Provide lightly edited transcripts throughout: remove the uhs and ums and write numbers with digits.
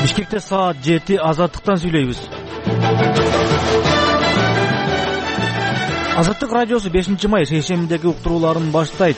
Бишкекте саат 7 Азаттыктан сүйлөйбүз. Азаттык радиосу 5 май шейшембидеги уктурууларын баштайт.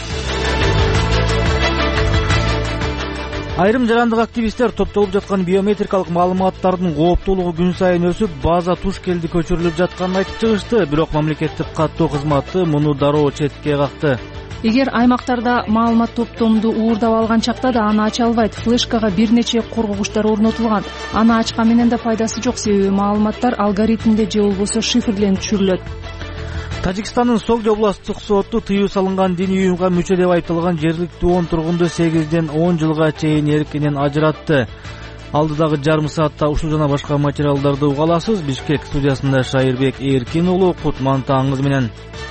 Айрым жарандык активисттер топтолуп жаткан биометрикалык маалыматтардын кооптуулугу күн сайын өсүп, база туш келди көчүрүлүп жатканын айтып чыгышты. Бирок мамлекеттик каттоо кызматы муну дароо четке какты. Эгер аймактарда маалымат топтомду уурдап алган чакта да аны ача албайт. Флешкага бир нече коргогучтар орнотулган. Аны ачкан менен да пайдасы жок, себеби маалыматтар алгоритмде же болбосо шифрленип түшүрүлөт. Тажикстандын Согди областтык соту тыюу салынган диний уюмга мүчө деп айтылган жергиликтүү 10 тургунду 8ден 10 жылга чейин эркинен ажыратты. Алдыдагы жарым саатта ушул жана башка материалдарды уга аласыз. Бишкек студиясында Шайырбек Эркин уулу, Кутман таңыңыз менен.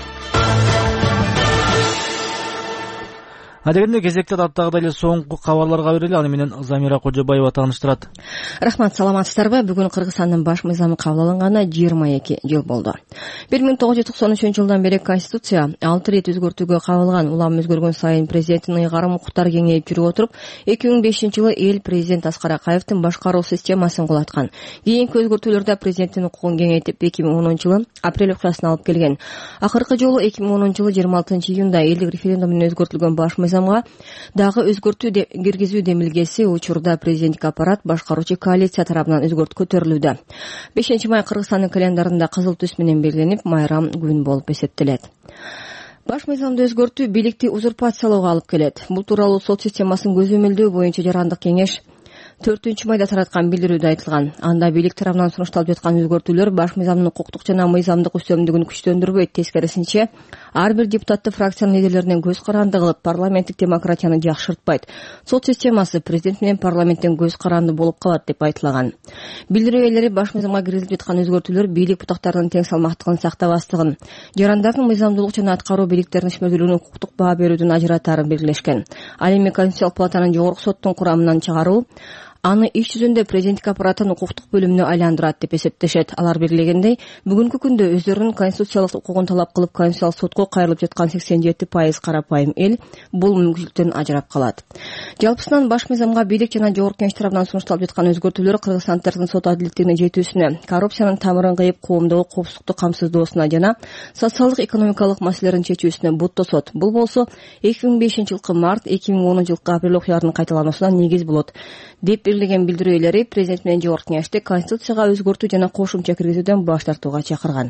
Адегенде кезекте даттагыдай эле соңку кабарларга берели. Аны менен Замира Кожобаева тааныштырат. Рахмат, саламатсыздарбы? Бүгүн Кыргызстандын баш мыйзамы кабыл алынганы 22 жыл болду. 1993-жылдан бери Конституция 6 рет өзгөртүүгө кабылган. Улам өзгөргөн сайын президенттин ыйгарым укуктары кеңейип жүрүп отуруп, 2005-жылы эл президент Аскар Акаевдин башкаруу системасын кулаткан. Кийинки өзгөртүүлөрдө президенттин укугун кеңейтип 2010-жылы апрель окуясына алып келген. Акыркы жолу 2010-жылы 26-июнда элдик референдум менен өзгөртүлгөн баш мыйзамга дагы өзгөртүү киргизүү демилгеси учурда президенттик аппарат башкаруучу коалиция тарабынан көтөрүлүүдө. 5 май Кыргызстандын календарында кызыл түс менен белгиленип, майрам күн болуп эсептелет. Баш мыйзамды өзгөртүү бийликти узурпациялоого алып келет. Бул тууралуу сот системасын көзөмөлдөө боюнча жарандык кеңеш 4-майда тараткан билдирүүдө айтылган. Анда бийлик тарабынан сунушталып жаткан өзгөртүүлөр баш мыйзамдын укуктук жана мыйзамдык үстөмдүгүн күчтөндүрбөйт. Тескерисинче, ар бир депутаттык фракциянын лидерлеринен көз каранды кылып, парламенттик демократияны жакшыртпайт. Сот системасы президент менен парламенттен көз каранды болуп калат деп айтылган. Билдирүү ээлери баш мыйзамга киргизилип жаткан өзгөртүүлөр бийлик бутактарынын тең салмактыгын сактабастыгын, жарандардын мыйзамдуулук жана аткаруу бийликтеринин ишмердүүлүгүнө укуктук баа берүүдүн ажыратаарын белгилешкен. Ал эми Конституциялык палатанын жогорку соттун курамынан чыгаруу аны иш жүзүндө президенттик аппараттын укуктук бөлүмүнө айландырат деп эсептешет. Алар белгилегендей, бүгүнкү күндө өздөрүнүн конституциялык укугун талап кылып Конституциялык сотко кайрылып жаткан 87% карапайым эл бул мүмкүнчүлүктөн ажырап калат. Жалпысынан баш мыйзамга бийлик жана жогорку кеңеш тарабынан сунушталып жаткан өзгөртүүлөр кыргызстанддардын сот адилеттигине жетүүсүнө, коррупциянын тамырын кыйып коомдогу коопсуздукту камсыздоосуна жана социалдык экономикалык маселелерин чечүүсүнө бут тосот. Бул болсо 2005-жылкы март, 2010-жылкы апрель окуяларынын кайталануусуна негиз болот деп белгилеген билдирүү ээлери президент менен жогорку кеңеште Конституцияга өзгөртүү жана кошумча киргизүүдөн баш тартууга чакырган.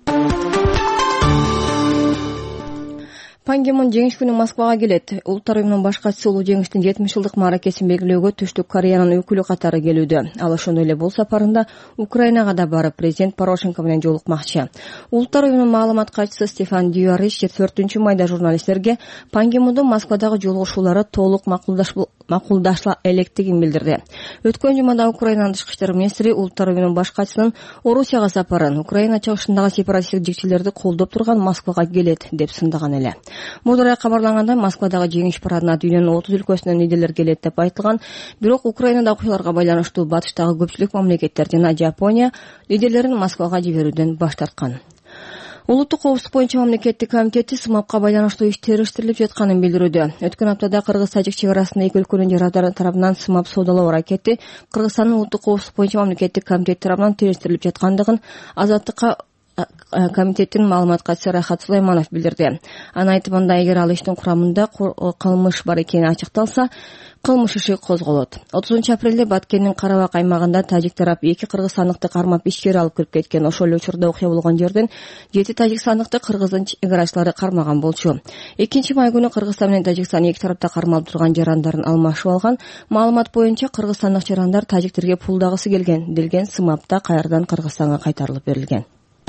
Пан Ги Мун жеңиш күнү Москвага келет. Улуттар уюмунун баш катчысы улуу жеңиштин 70-жылдык мааракесин белгилөөгө Түштүк Кореянын өкүлү катары келүүдө. Ал ошондой эле бул сапарында Украинага да барып, президент Порошенко менен жолукмакчы. Улуттар уюмунун маалымат катчысы Стефан Дюарич 4-майда журналисттерге Пан Ги Мундун Москвадагы жолугушуулары толук макулдашла электигин билдирди. Өткөн жумада Украинанын тышкы иштер министри улуттар уюмунун баш катчысынын Орусияга сапарын, Украина чыгышындагы сепаратисттик жигчилерди колдоп турган Москвага келет деп сындаган эле. Мурда кабарлангандай, Москвадагы жеңиш парадына дүйнөнүн 30 өлкөсүнөн лидерлер келет деп айтылган. Бирок Украинада окуяларга байланыштуу батыштагы көпчүлүк мамлекеттер жана Жапония лидерлерин Москвага жиберүүдөн баш тарткан. Улуттук коопсуздук боюнча мамлекеттик комитети СМАПка байланыштуу иш териштирилип жатканын билдирүүдө. Өткөн аптада Кыргыз-Тажик чек арасында эки өлкөнүн жарандары тарабынан СМАП соодалоо аракети Кыргызстандын улуттук коопсуздук боюнча мамлекеттик комитети тарабынан териштирилип жаткандыгын Азаттыкка комитеттин маалымат катчысы Рахат Сулайманов билдирди. Анын айтымында, эгер ал иштин курамында кылмыш бар экени ачыкталса, кылмыш иши козголот. 30-апрелде Баткендин Карабак аймагында тажик тарап 2 кыргызстандыкты кармап ишкер алып кирип кеткен. Ошол эле учурда окуя болгон жерден 7 тажикстандыкты кыргыздын чек арачылары кармаган болчу. 2-май күнү Кыргызстан менен Тажикстан эки тарапта кармалып турган жарандарын алмашып алган. Маалымат боюнча Кыргызстандык жарандар тажиктерге пулдагысы келген делген. СМАПта кайрадан Кыргызстанга кайтарылып берилген.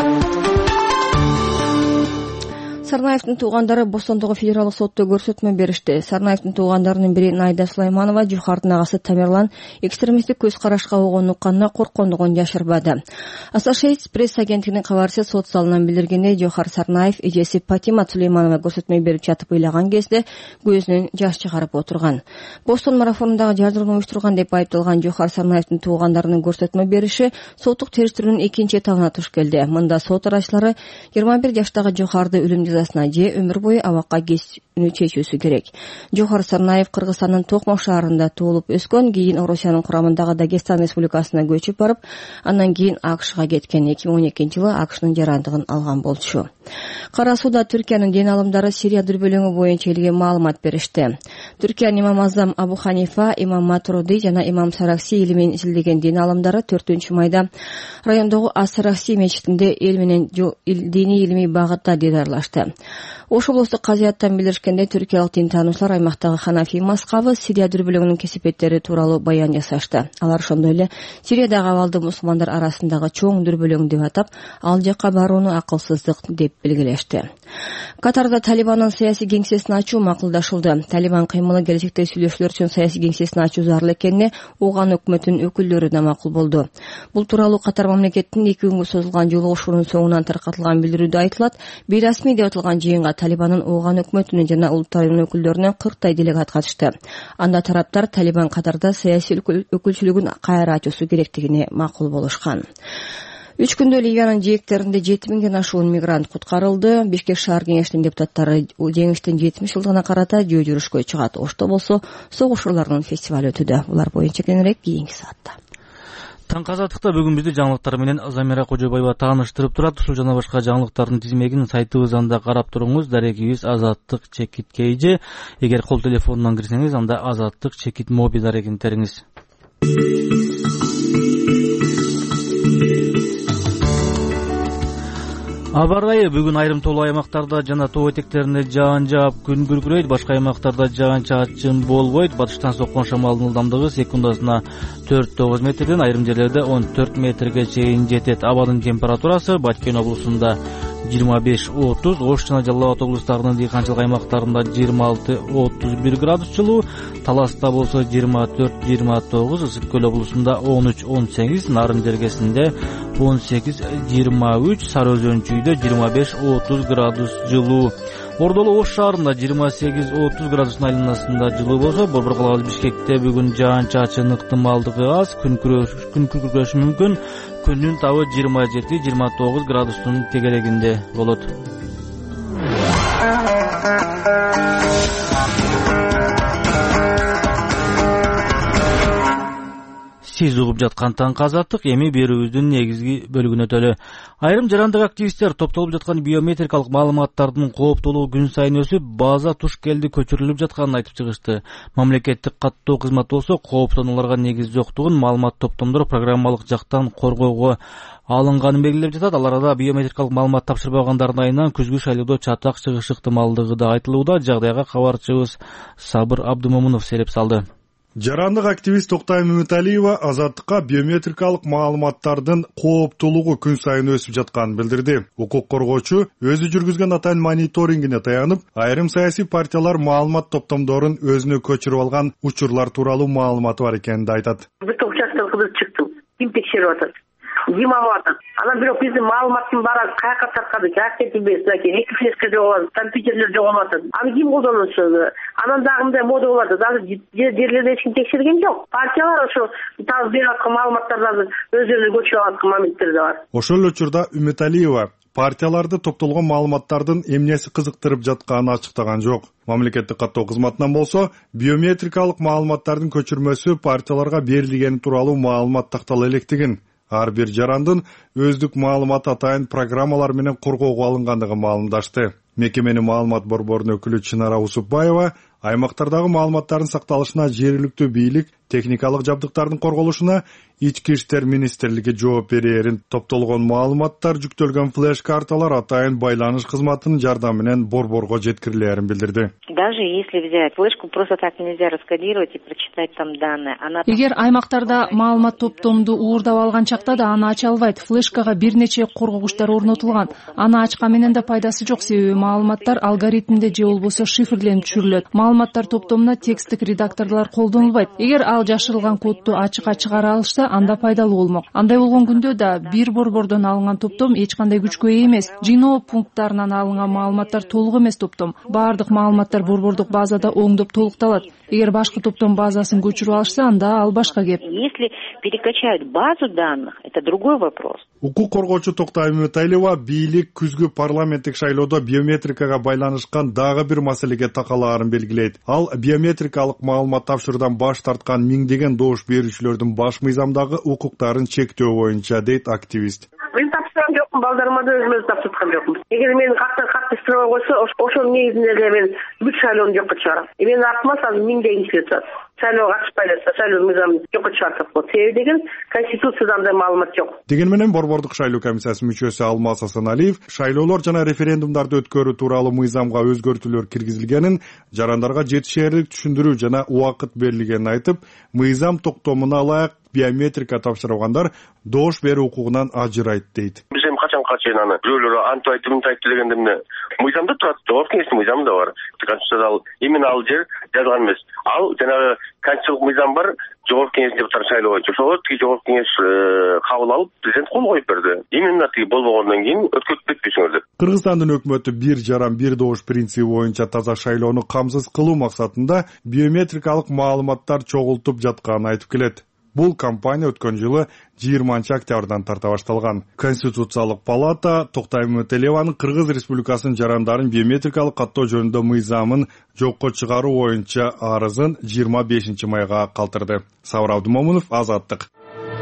Сарнаевдин туугандары Бостондогу федералдык сотто көрсөтмө беришти. Сарнаевдин туугандарынын бири Найда Сулайманова Жухардын агасы Тамерлан экстремисттик көз карашка огонуп укканына корккондугун жашырбады. Associated Press агенттигинин кабарчысы сот залынан билдиргендей, Жохар Сарнаев эжеси Патима Сулейманова көрсөтмө берип жатып ыйлаган кезде көзүнөн жаш чыгарып отурган. Бостон марафонундагы жардырууну уюштурган деп айыпталган Жохар Сарнаевдин туугандарынын көрсөтмө бериши соттук териштирүүнүн экинчи этабына туш келди. Мында сот арачылары 21 жаштагы Жохарды өлүм жазасына же өмүр бою абакка мүнөттүнү чечүүсү керек. Жохор Сарнаев Кыргызстандын Токмок шаарында туулуп өскөн, кийин Орусиянын курамындагы Дагестан Республикасына көчүп барып, андан кийин АКШга кеткен. 2012-жылы АКШнын жарандыгын алган болчу. Кара Сууда Түркиянын дин алымдары Сирия дүрбөлөңү боюнча элге маалымат беришти. Түркиянын имам Азам Абу Ханифа, имам Матуруди жана имам Саракси илимин изилдеген дин алымдары 4-майда райондогу Ас-Саракси мечитинде эл менен диний илимий багытта дидарлашты. Ош облустук казыяттан билдиришкенде, түркиялык дин таануучулар аймактагы Ханафи мазхабы Сирия дүрбөлөңүнүн кесепеттери тууралуу баян жасашты. Алар ошондой эле Сириядагы абалды мусулмандар арасындагы чоң дүрбөлөң деп атап, ал жакка барууну акылсыздык деп белгилешти. Катарда Талибандын саясий кеңсесин ачуу макулдашылды. Талибан кыймылы келечекте сүйлөшүүлөр үчүн саясий кеңсесин ачуу зарыл экенине Ооган өкмөтүнүн өкүлдөрү да макул болду. Бул тууралуу Катар мамлекетинин 2 күнгө созулган жолугушуунун соңунан таркатылган билдирүүдө айтылат. Бейрасмий деп аталган жыйынга Талибандын Ооган өкмөтүнүн жана улуттарынын өкүлдөрүнөн 40 делегат катышты. Анда тараптар Талибан Катарда саясий өкүлчүлүгүн кайра ачуусу керектигине макул болушкан. 3 күндө Ливиянын жээктеринде 7000ден ашуун мигрант куткарылды. Бишкек шаар кеңешинин депутаттары жеңиштин 70 жылдыгына карата жөө жүрүшкө чыгат. Ошто болсо согуш ырларынын фестивалы өтүүдө. Булар боюнча кененирээк кийинки саатта. Таңкы азаттыкта бүгүн бизди жаңылыктар менен Замира Кожобаева тааныштырып турат. Ушул жана башка жаңылыктардын тизмегин сайтыбыздан карап туруңуз. Дарегибиз Азаттык Чекит KG. Эгер кол телефонунан кирсеңиз, анда Азаттык Чекит мобил дарегин териңиз. Аба ырайы бүгүн айрым тоолуу аймактарда жана тоо этектеринде жаан жаап күн күркүрөйт, башка аймактарда жаан-чачын болбойт. Батыштан соккон шамалдын ылдамдыгы секундасына 4-9 метрден, айрым жерлерде 14 метрге чейин жетет. Абадын температурасы Баткен облусунда 25-30, Ош жана Жалал Абад облустарынын дыйканчылык аймактарында 26-31 градус жылуу, Таласта болсо 24-29, Ысык Көл облусунда 13-18, Нарын жергесинде 18-23, Сары Өзөн чүйдө 25-30 градус жылуу. Ордолу Ош шаарында 28-30 градустун айланасында жылуу болсо, Борбор калабыз Бишкекте бүгүн жаан-чачын ыктымалдыгы аз, күн күркүрөшү мүмкүн. Күндүн табы 27-29 градустун тегерегинде болот. Сиз угуп жаткан Таңкы азаттык, эми берүүбүздүн негизги бөлүгүнө өтөлү. Айрым жарандык активисттер топтолуп жаткан биометрикалык маалыматтардын кооптуулугу күн сайын өсүп, база туш келди көчүрүлүп жатканын айтып чыгышты. Мамлекеттик каттоо кызматы болсо кооптонууларга негиз жоктугун маалымат топтомдор программалык жактан коргоого алынганын белгилеп жатат. Ал арада биометрикалык маалымат тапшырбагандардын айынан күзгү шайлоодо чатак чыгышы ыктымалдыгы да айтылууда. Жагдайга кабарчыбыз Сабыр Абдымомунов сереп салды. Жарандык активист Токтай Мөмөталиева Азаттыкка биометрикалык маалыматтардын кооптуулугу күн сайын өсүп жатканын билдирди. Укук коргоочу өзү жүргүзгөн атайын мониторингине таянып, айрым саясий партиялар маалымат топтомдорун өзүнө көчүрүп алган учурлар тууралуу маалыматы бар экенин айтат. Бир топ участкалык кызып чыктым. Ким текшерип атат? Ким алып атат? Анан бирок биздин маалыматтын баары каяка таркады? Жаакетти берсин экен. 2 флешка жоголат, компьютерлер жоголуп атат. Аны ким колдонушу? Анан дагы мындай мода болот. Азыр жерлерде эч ким текшерген жок. Партиялар ошо таза берип аткан маалыматтарды өздөрүнө көчүрүп аткан моменттер да бар. Ошол эле учурда Үмүталиева партияларды топтолгон маалыматтардын эмнеси кызыктырып жатканын ачыктаган жок. Мамлекеттик каттоо кызматынан болсо, биометрикалык маалыматтардын көчүрмөсү партияларга берилгени тууралуу маалымат тактала электигин, ар бир жарандын өздүк маалыматы атайын программалар менен коргоого алынгандыгын маалымдашты. Мекеменин маалымат борборунун өкүлү Чынара Усупбаева аймактардагы маалыматтардын сакталышына жергиликтүү бийлик, техникалык жабдыктардын корголушуна Ички иштер министрлиги жооп берээрин, топтолгон маалыматтар жүктөлгөн флеш карталар атайын байланыш кызматынын жардамы менен борборго жеткирилээрин билдирди. Даже если взять флешку, просто так нельзя раскодировать и прочитать там данные. Эгер аймактарда маалымат топтомду уурдап алган чакта да аны ача албайт. Флешкага бир нече коргогучтар орнотулган. Аны ачкан менен да пайдасы жок, себеби маалыматтар алгоритмде же болбосо шифрленип түшүрүлөт. маалыматтар топтомуна тексттик редакторлор колдонулбайт. Эгер ал жашырылган кодду ачыкка чыгара алышса, анда пайдалуу болмок. Андай болгон күндө да бир борбордон алынган топтом эч кандай күчкө ээ эмес. Жыйноо пункттарынан алынган маалыматтар толук эмес топтом. Баардык маалыматтар борбордук базада оңдоп толукталат. Эгер башкы топтом базасын көчүрүп алышса, анда ал башка кеп. Если перекачают базу данных, это другой вопрос. Укук коргоочу Токтай Үмүталиева бийлик күзгү парламенттик шайлоодо биометрикага байланышкан дагы бир маселеге такалаарын белгилейт. Ал биометрикалык маалымат тапшыруудан баш тарткан миңдеген добуш берүүчүлөрдүн баш мыйзамдагы укуктарын чектөө боюнча, дейт активист. Мен тапсырган жокмун, балдарыма да өзүм тапшырткан жокмун. Эгер мени каттыштырбай койсо, ошонун негизинде эле мен бүт шайлоону жокко чыгарам. Менин артыма азыр миңдеген киши жатат. Шайлоого катышпай эле шайлоо мыйзамын жокко чыгартат болот. Себеби деген Конституцияда андай маалымат жок. Деген менен борбордук шайлоо комиссиясынын мүчөсү Алмаз Асаналиев шайлоолор жана референдумдарды өткөрүү тууралуу мыйзамга өзгөртүүлөр киргизилгенин, жарандарга жетишээрлик түшүндүрүү жана убакыт берилгенин айтып, мыйзам токтомуна ылайык биометрика тапшыргандар добуш берүү укугунан ажырайт, дейт. Биз эми качанга чейин аны бирөөлөр антип айтып, мынтип айтып дегенде эмне мыйзамда турат, жогорку кеңештин мыйзамында бар. Конституцияда именно ал жер жазылган эмес. Ал жанагы конституциялык мыйзам бар, жогорку кеңеш депутаттары шайлоо боюнча. Ошого тиги жогорку кеңеш кабыл алып, президент кол коюп берди. Именно тиги болбогондон кийин өткөрүп кетпесиңер деп. Кыргызстандын өкмөтү бир жаран бир добуш принциби боюнча таза шайлоону камсыз кылуу максатында биометрикалык маалыматтар чогултуп жатканын айтып келет. Бул кампания өткөн жылы 20 октябрдан тарта башталган. Конституциялык палата Токтай Үмүталиеванын Кыргыз Республикасынын жарандарын биометрикалык каттоо жөнүндө мыйзамын жокко чыгаруу боюнча арызын 25 майга калтырды. Сабыр Абдумомунов, Азаттык.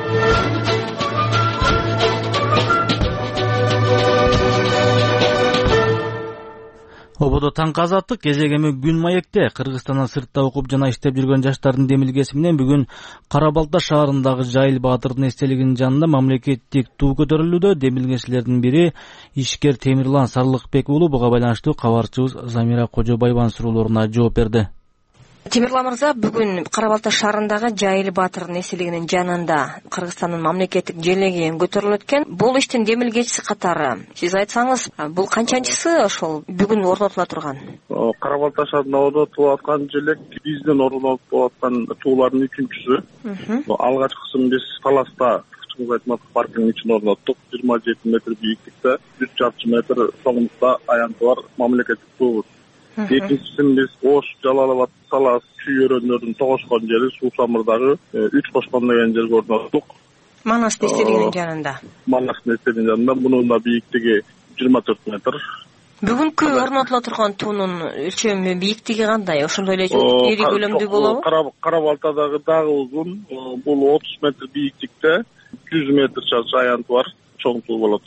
Ободо таңкы азаттык кезегеми күн маекте. Кыргызстандан сыртта окуп жана иштеп жүргөн жаштардын демилгеси менен бүгүн Кара Балта шаарындагы Жайыл Баатырдын эстелигинин жанында мамлекеттик туу көтөрүлүүдө. Демилгечилердин бири ишкер Темирлан Сарлыкбек уулу. Буга байланыштуу кабарчыбыз Замира Кожобаеванын суроолоруна жооп берди. Темирлан мырза, бүгүн Кара Балта шаарындагы Жайыл Баатырдын эстелигинин жанында Кыргызстандын мамлекеттик желеги көтөрүлөт экен. Бул иштин демилгечиси катары сиз айтсаңыз, бул канчанчысы ошол бүгүн орнотула турган? Кара Балта шаарында орнотулуп аткан желек бизден орнотулуп аткан туулардын үчүнчүсү. Алгачкысын биз Таласта паркинин ичине орноттук. 27 метр бийиктикте, 100 чарчы метр чоңдукта аянты бар мамлекеттик туубуз. Экинчисин биз Ош, Жалалабад, Салас, Чүй өрөөнөрүнүн тогошкон жери Суу Самырдагы 3 кошкон деген жерге орноттук. Манастын эстелигинин жанында. Манастын эстелигинин жанында. Мунун да бийиктиги 24 метр. Бүгүнкү орнотула турган туунун өлчөмү, бийиктиги кандай? Ошондой эле ири көлөмдүү болобу? Кара Балтадагы дагы узун, бул 30 метр бийиктикте, 100 метр чарчы аянты бар, чоң туу болот.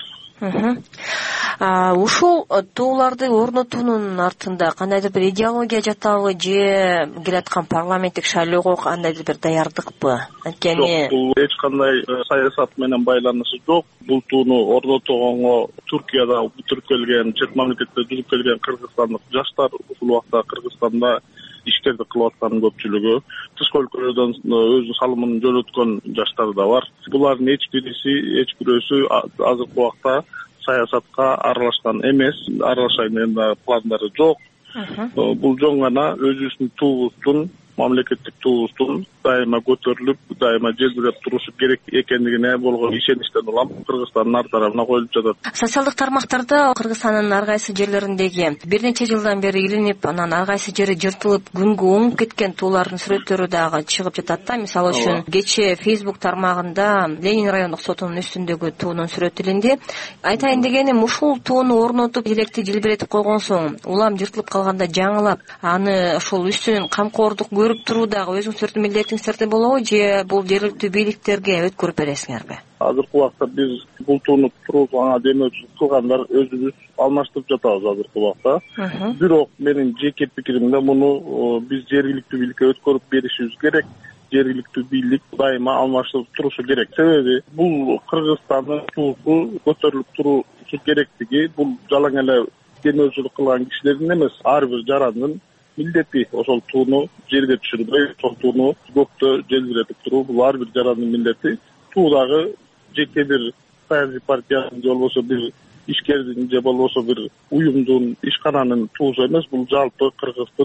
Ушул тууларды орнотуунун артында кандайдыр бир идеология жатабы же келаткан парламенттик шайлоого кандайдыр бир даярдыкпы? Анткени бул эч кандай саясат менен байланышы жок. Бул тууну орнотууга Түркияда бүтүрүп чет мамлекетте жүрүп келген кыргызстандык жаштар ушул убакта Кыргызстанда ишкердик кылып аткан көпчүлүгү, тышкы өлкөлөрдөн өзүнүн салымын жөнөткөн жаштар да бар. Булардын эч бирөөсү азыркы убакта саясатка аралашкан эмес, аралашайын деген пландары жок. Бул жөн гана өзүбүздүн туубуздун, мамлекеттик туубуздун дайыма көтөрүлүп, дайыма желбиреп турушу керек экендигине болгон ишеничтен улам Кыргызстандын ар тарабына коюлуп жатат. Социалдык тармактарда Кыргызстандын ар кайсы жерлериндеги бир нече жылдан бери илинип, анан ар кайсы жери жыртылып, күнгө оңуп кеткен туулардын сүрөттөрү дагы чыгып жатат да. Мисалы үчүн кечээ Facebook тармагында Ленин райондук сотунун үстүндөгү туунун сүрөтү илинди. Айтайын дегеним, ушул тууну орнотуп, электи желбиретип койгон соң, улам жыртылып калганда жаңылап, аны ошол үстүнөн камкордук көрүп туруу дагы өзүңүздөрдүн милдетиңиздерде болобу же бул жергиликтүү бийликтерге өткөрүп бересиңерби? Азыркы убакта биз бул тууну туруусуна демөүчүлүк кылгандар өзүбүз алмаштырып жатабыз азыркы убакта. Бирок менин жеке пикиримде муну биз жергиликтүү бийликке өткөрүп беришибиз керек. Жергиликтүү бийлик дайыма алмаштырып турушу керек. Себеби бул Кыргызстандын туусу көтөрүлүп турушу керектиги бул жалаң эле демөүчүлүк кылган кишилердин эмес, ар бир жарандын милдети. Ошол тууну жерге түшүрбөй, ошол тууну көктө желбиретип туруу бул ар бир жарандын милдети. Туу дагы жеке бир саясий партиянын же болбосо бир ишкердин же болбосо бир уюмдун, ишкананын туусу эмес, бул жалпы Кыргыздын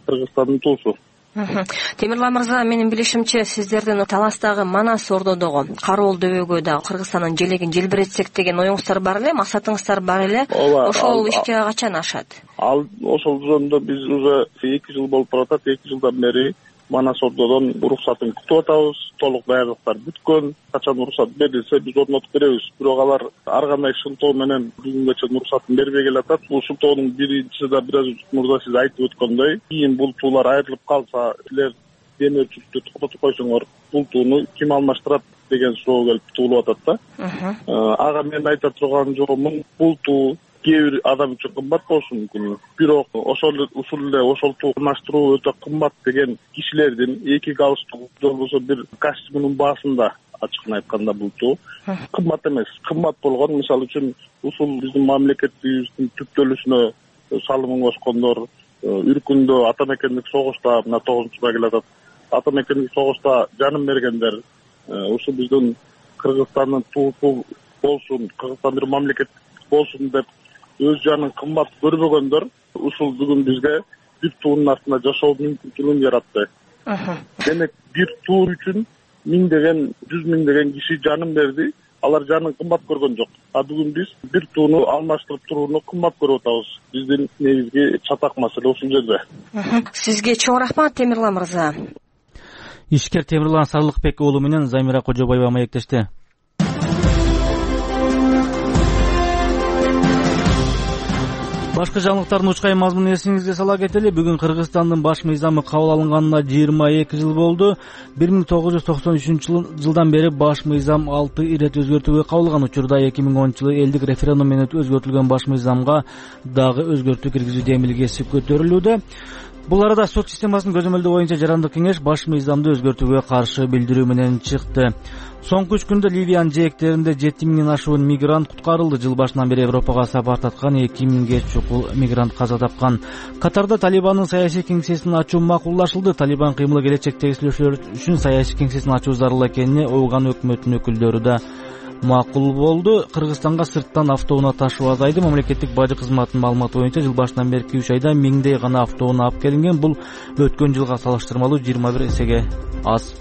Кыргызстандын туусу. Темирлан мырза, менин билишимче сиздердин Таластагы Манас Ордодогу Кароол дөбөгө дагы Кыргызстандын желегин желбиретсек деген оюңуздар бар эле, максатыңыздар бар эле. Ошол ишке качан ашат? Ал ошол жөнүндө биз уже 2 жыл болуп баратат. 2 жылдан бери Манас Ордодон уруксатын күтүп атабыз. Толук даярдыктар бүткөн. Качан уруксат берилсе биз орнотуп беребиз. Бирок алар ар кандай шылтоо менен бүгүнгө чейин уруксатын бербей келатат. Бул шылтоонун биринчиси да бир аз мурда сиз айтып өткөндөй, кийин бул туулар айрылып калса, силер демир түптү токтотуп койсоңор, бул тууну ким алмаштырат деген суроо келип туулуп атат да. Ага мен айта турган жолумун, бул туу кээ бир адам үчүн кымбат болушу мүмкүн. Бирок ушул эле ошол туу алмаштыруу өтө кымбат деген кишилердин эки галстук же болбосо бир костюмунун баасында, ачыгын айтканда бул туу кымбат эмес. Кымбат болгон, мисалы үчүн, ушул биздин мамлекетибиздин түптөлүшүнө салымын кошкондор, үркүндө ата мекендик согушта, мына 9-га келатат, ата мекендик согушта жанын бергендер, ушул биздин Кыргызстандын туусу болсун, Кыргызстан бир мамлекет болсун деп өз жанын кымбат көрбөгөндөр ушул бүгүн бизге бир туунун астында жашоо мүмкүнчүлүгүн жаратты. Демек бир туу үчүн миңдеген, 100 миңдеген киши жанын берди, алар жанын кымбат көргөн жок. А бүгүн биз бир тууну алмаштырып турууну кымбат көрүп атабыз. Биздин негизги чатак маселе ушул жерде. Сизге чоң рахмат, Темирлан мырза. Ишкер Темирлан Сарлыкбек уулу менен Замира Кожобаева маектешти. Башкы жаңылыктардын учкай мазмунун эсиңизге сала кетели. Бүгүн Кыргызстандын баш мыйзамы кабыл алынганына 22 жыл болду. 1993 жылдан бери баш мыйзам 6 ирет өзгөртүүгө кабылган. Учурда 2010 элдик референдум менен өзгөртүлгөн баш мыйзамга дагы өзгөртүү киргизүү демилгеси көтөрүлүүдө. Бул арада сот системасынын көзөмөлдөө боюнча жарандык кеңеш баш мыйзамды өзгөртүүгө каршы билдирүү менен чыкты. Соңку 3 күндө Ливиянын жээктеринде 7000 ашуун мигрант куткарылды. Жыл башынан бери Европага сапар таткан 2000ге чукул мигрант каза тапкан. Катарда Талибандын саясий кеңсесин ачуу макулдашылды. Талибан кыймылы келечектеги сүйлөшүүлөр үчүн саясий кеңсесин ачуу зарыл экенине Афган өкмөтүнүн өкүлдөрү да макул болду. Кыргызстанга сырттан автоунаа ташуу азайды. Мамлекеттик бажы кызматынын маалыматы боюнча жыл башынан берки 3 айда 1000дей гана автоунаа алып келинген. Бул өткөн жылга салыштырмалуу 21 эсеге аз.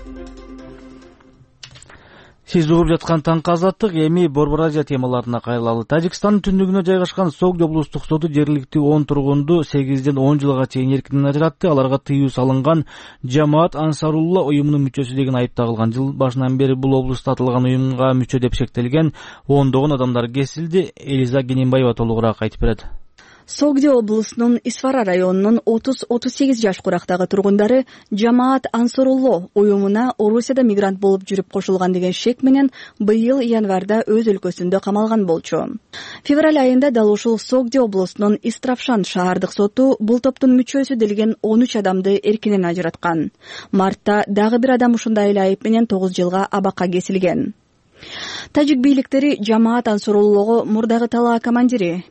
Сиз угуп жаткан таңкы азаттык. Эми Борбор Азия темаларына кайрылалы. Тажикстандын түндүгүнө жайгашкан Согди облустук соду жергиликтүү 10 тургунду 8ден 10 жылга чейин эркинен ажыратты. Аларга тыюу салынган Жамаат Ансарулла уюмунун мүчөсү деген айып тагылган. Жыл башынан бери бул облустта аталган уюмга мүчө деп шектелген ондогон адамдар кесилди. Элиза Генембаева толугураак айтып берет. Согди облусунун Исфара районунун 30-38 жаш курактагы тургундары Жамаат Ансарулла уюмуна Орусияда мигрант болуп жүрүп кошулган деген шек менен быйыл январда өз өлкөсүндө камалган болчу. Февраль айында дал ушул Согди облусунун Истравшан шаардык соту бул топтун мүчөсү делген 13 адамды эркинен ажыраткан. Мартта дагы бир адам ушундай эле айып менен 9 жылга абакка кесилген. Тажик бийликтери Жамаат Ансаруллого мурдагы талаа командири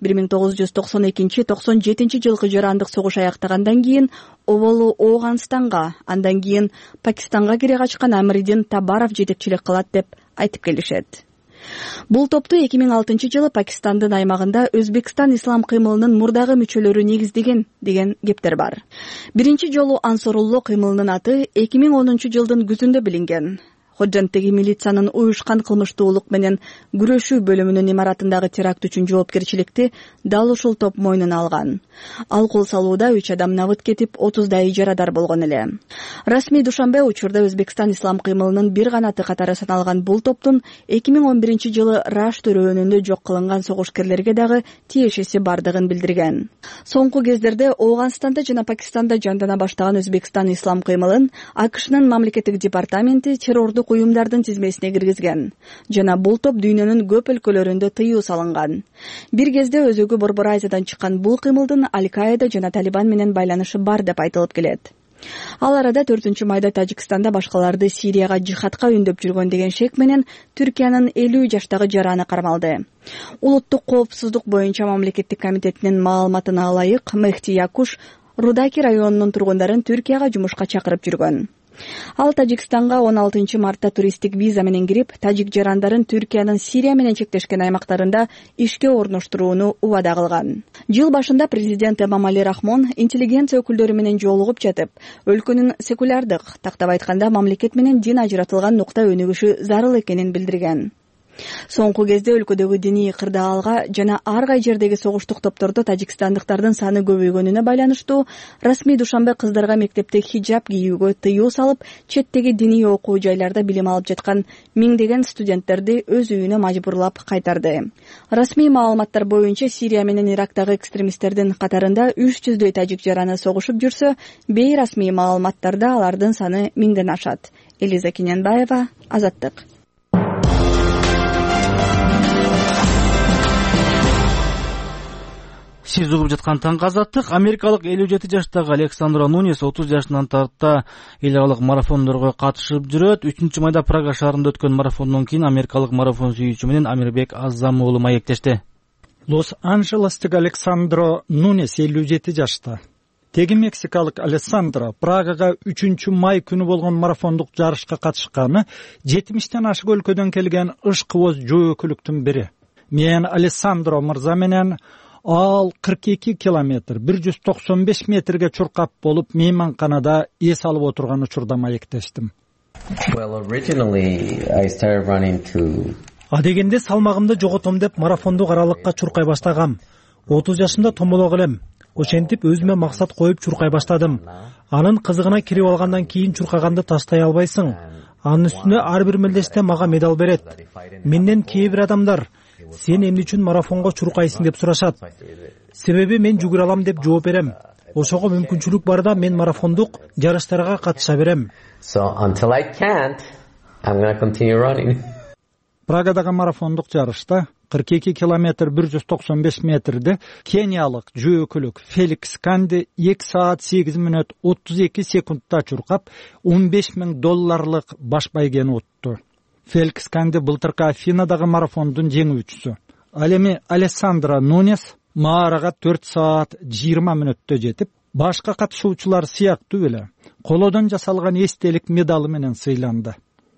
1992-97 жылкы жарандык согуш аяктагандан кийин Оболу Ооганстанга, андан кийин Пакистанга кире качкан Амридин Табаров жетекчилик кылат деп айтып келишет. Бул топту 2006 жылы Пакистандын аймагында Өзбекстан ислам кыймылынын мурдагы мүчөлөрү негиздеген деген кептер бар. Биринчи жолу Ансарулла кыймылынын аты 2010 жылдын күзүндө билинген. Ходжанттеги милициянын уюшкан кылмыштуулук менен күрөшүү бөлүмүнүн имаратындагы теракт үчүн жоопкерчиликти дал ушул топ мойнуна алган. Ал кол салууда 3 адам набыт кетип, 30дай жарадар болгон эле. Расмий Душанбе учурда Өзбекстан ислам кыймылынын бир канаты катары саналган бул топтун 2011 жылы Раш төрөөнүндө жок кылынган согушкерлерге дагы тиешеси бардыгын билдирген. Соңку кездерде Ооганстанда жана Пакистанда жандана баштаган Өзбекстан ислам кыймылын АКШнын мамлекеттик департаменти террордук уюмдардын тизмесине киргизген. Жана бул топ дүйнөнүн көп өлкөлөрүндө тыюу салынган. Бир кезде өзөгү Борбор Азиядан чыккан бул кыймылдын Аль-Каида жана Талибан менен байланышы бар деп айтылып келет. Ал арада 4-майда Тажикстанда башкаларды Сирияга жихадка үндөп жүргөн деген шек менен Түркиянын 50 жаштагы жараны кармалды. Улуттук коопсуздук боюнча мамлекеттик комитетинин маалыматына ылайык Мехти Якуш Рудаки районунун тургундарын Түркияга жумушка чакырып жүргөн. Ал Тажикстанга 16 мартта туристтик виза менен кирип, тажик жарандарын Түркиянын Сирия менен чектешкен аймактарында ишке орноштурууну убада кылган. Жыл башында президент Эмомали Рахмон интеллигенция өкүлдөрү менен жолугуп жатып, өлкөнүн секулярдык, тактап айтканда мамлекет менен дин ажыратылган нукта өнүгүшү зарыл экенин билдирген. Соңку кезде өлкөдөгү диний кырдаалга жана ар кай жердеги согуштук топтордо тажикстандыктардын саны көбөйгөнүнө байланыштуу расмий душанбе кыздарга мектепте хиджаб кийүүгө тыюу салып, четтеги диний окуу жайларда билим алып жаткан миңдеген студенттерди өз үйүнө мажбурлап кайтарды. Расмий маалыматтар боюнча Сирия менен Ирактагы экстремисттердин катарында 300дөй тажик жараны согушуп жүрсө, бейрасмий маалыматтарда алардын саны 1000ден ашат. Элиза Киненбаева, Азаттык. Сиз угуп жаткан Таңкы Азаттык. Америкалык 57 жаштагы Александро Нунес 30 жашынан тарта эл аралык марафондорго катышып жүрөт. 3-майда Прага шаарында өткөн марафондон кийин америкалык марафон сүйүүчү менен Амирбек Аззам уулу маектешти. Лос-Анджелестеги Александро Нунес 57 жашта. Теги мексикалык Алессандро Прагага 3-май күнү болгон марафондук жарышка катышканы 70тен ашык өлкөдөн келген ышкыбоз жөө-өкүлүктүн бири. Мен Алессандро мырза менен ал 42 километр 195 метрге чуркап болуп мейманканада эс алып отурган учурда маектештим. Адегенде салмагымды жоготом деп марафондук аралыкка чуркай баштагам. 30 жашымда томолок элем. Ошентип өзүмө максат коюп чуркай баштадым. Анын кызыгына кирип алгандан кийин чуркаганды таштай албайсың. Анын үстүнө ар бир мелдеште мага медаль берет. Менден кээ бир адамдар сен эмне үчүн марафонго чуркайсың деп сурашат. Себеби мен жүгүрө алам деп жооп берем. Ошого мүмкүнчүлүк барда мен марафондук жарыштарга катыша берем. Прагадагы марафондук жарышта 42 километр 195 метрде кениялык жөө-өкүлүк Феликс Канди 2 саат 8 мүнөт 32 секундта чуркап $15,000 баш байгени утту. Феликс Канди былтыркы Афинадагы марафондун жеңүүчүсү. Ал эми Алессандро Нунес маарага 4 саат 20 мүнөттө жетип, башка катышуучулар сыяктуу эле колодон жасалган эстелик медалы менен сыйланды.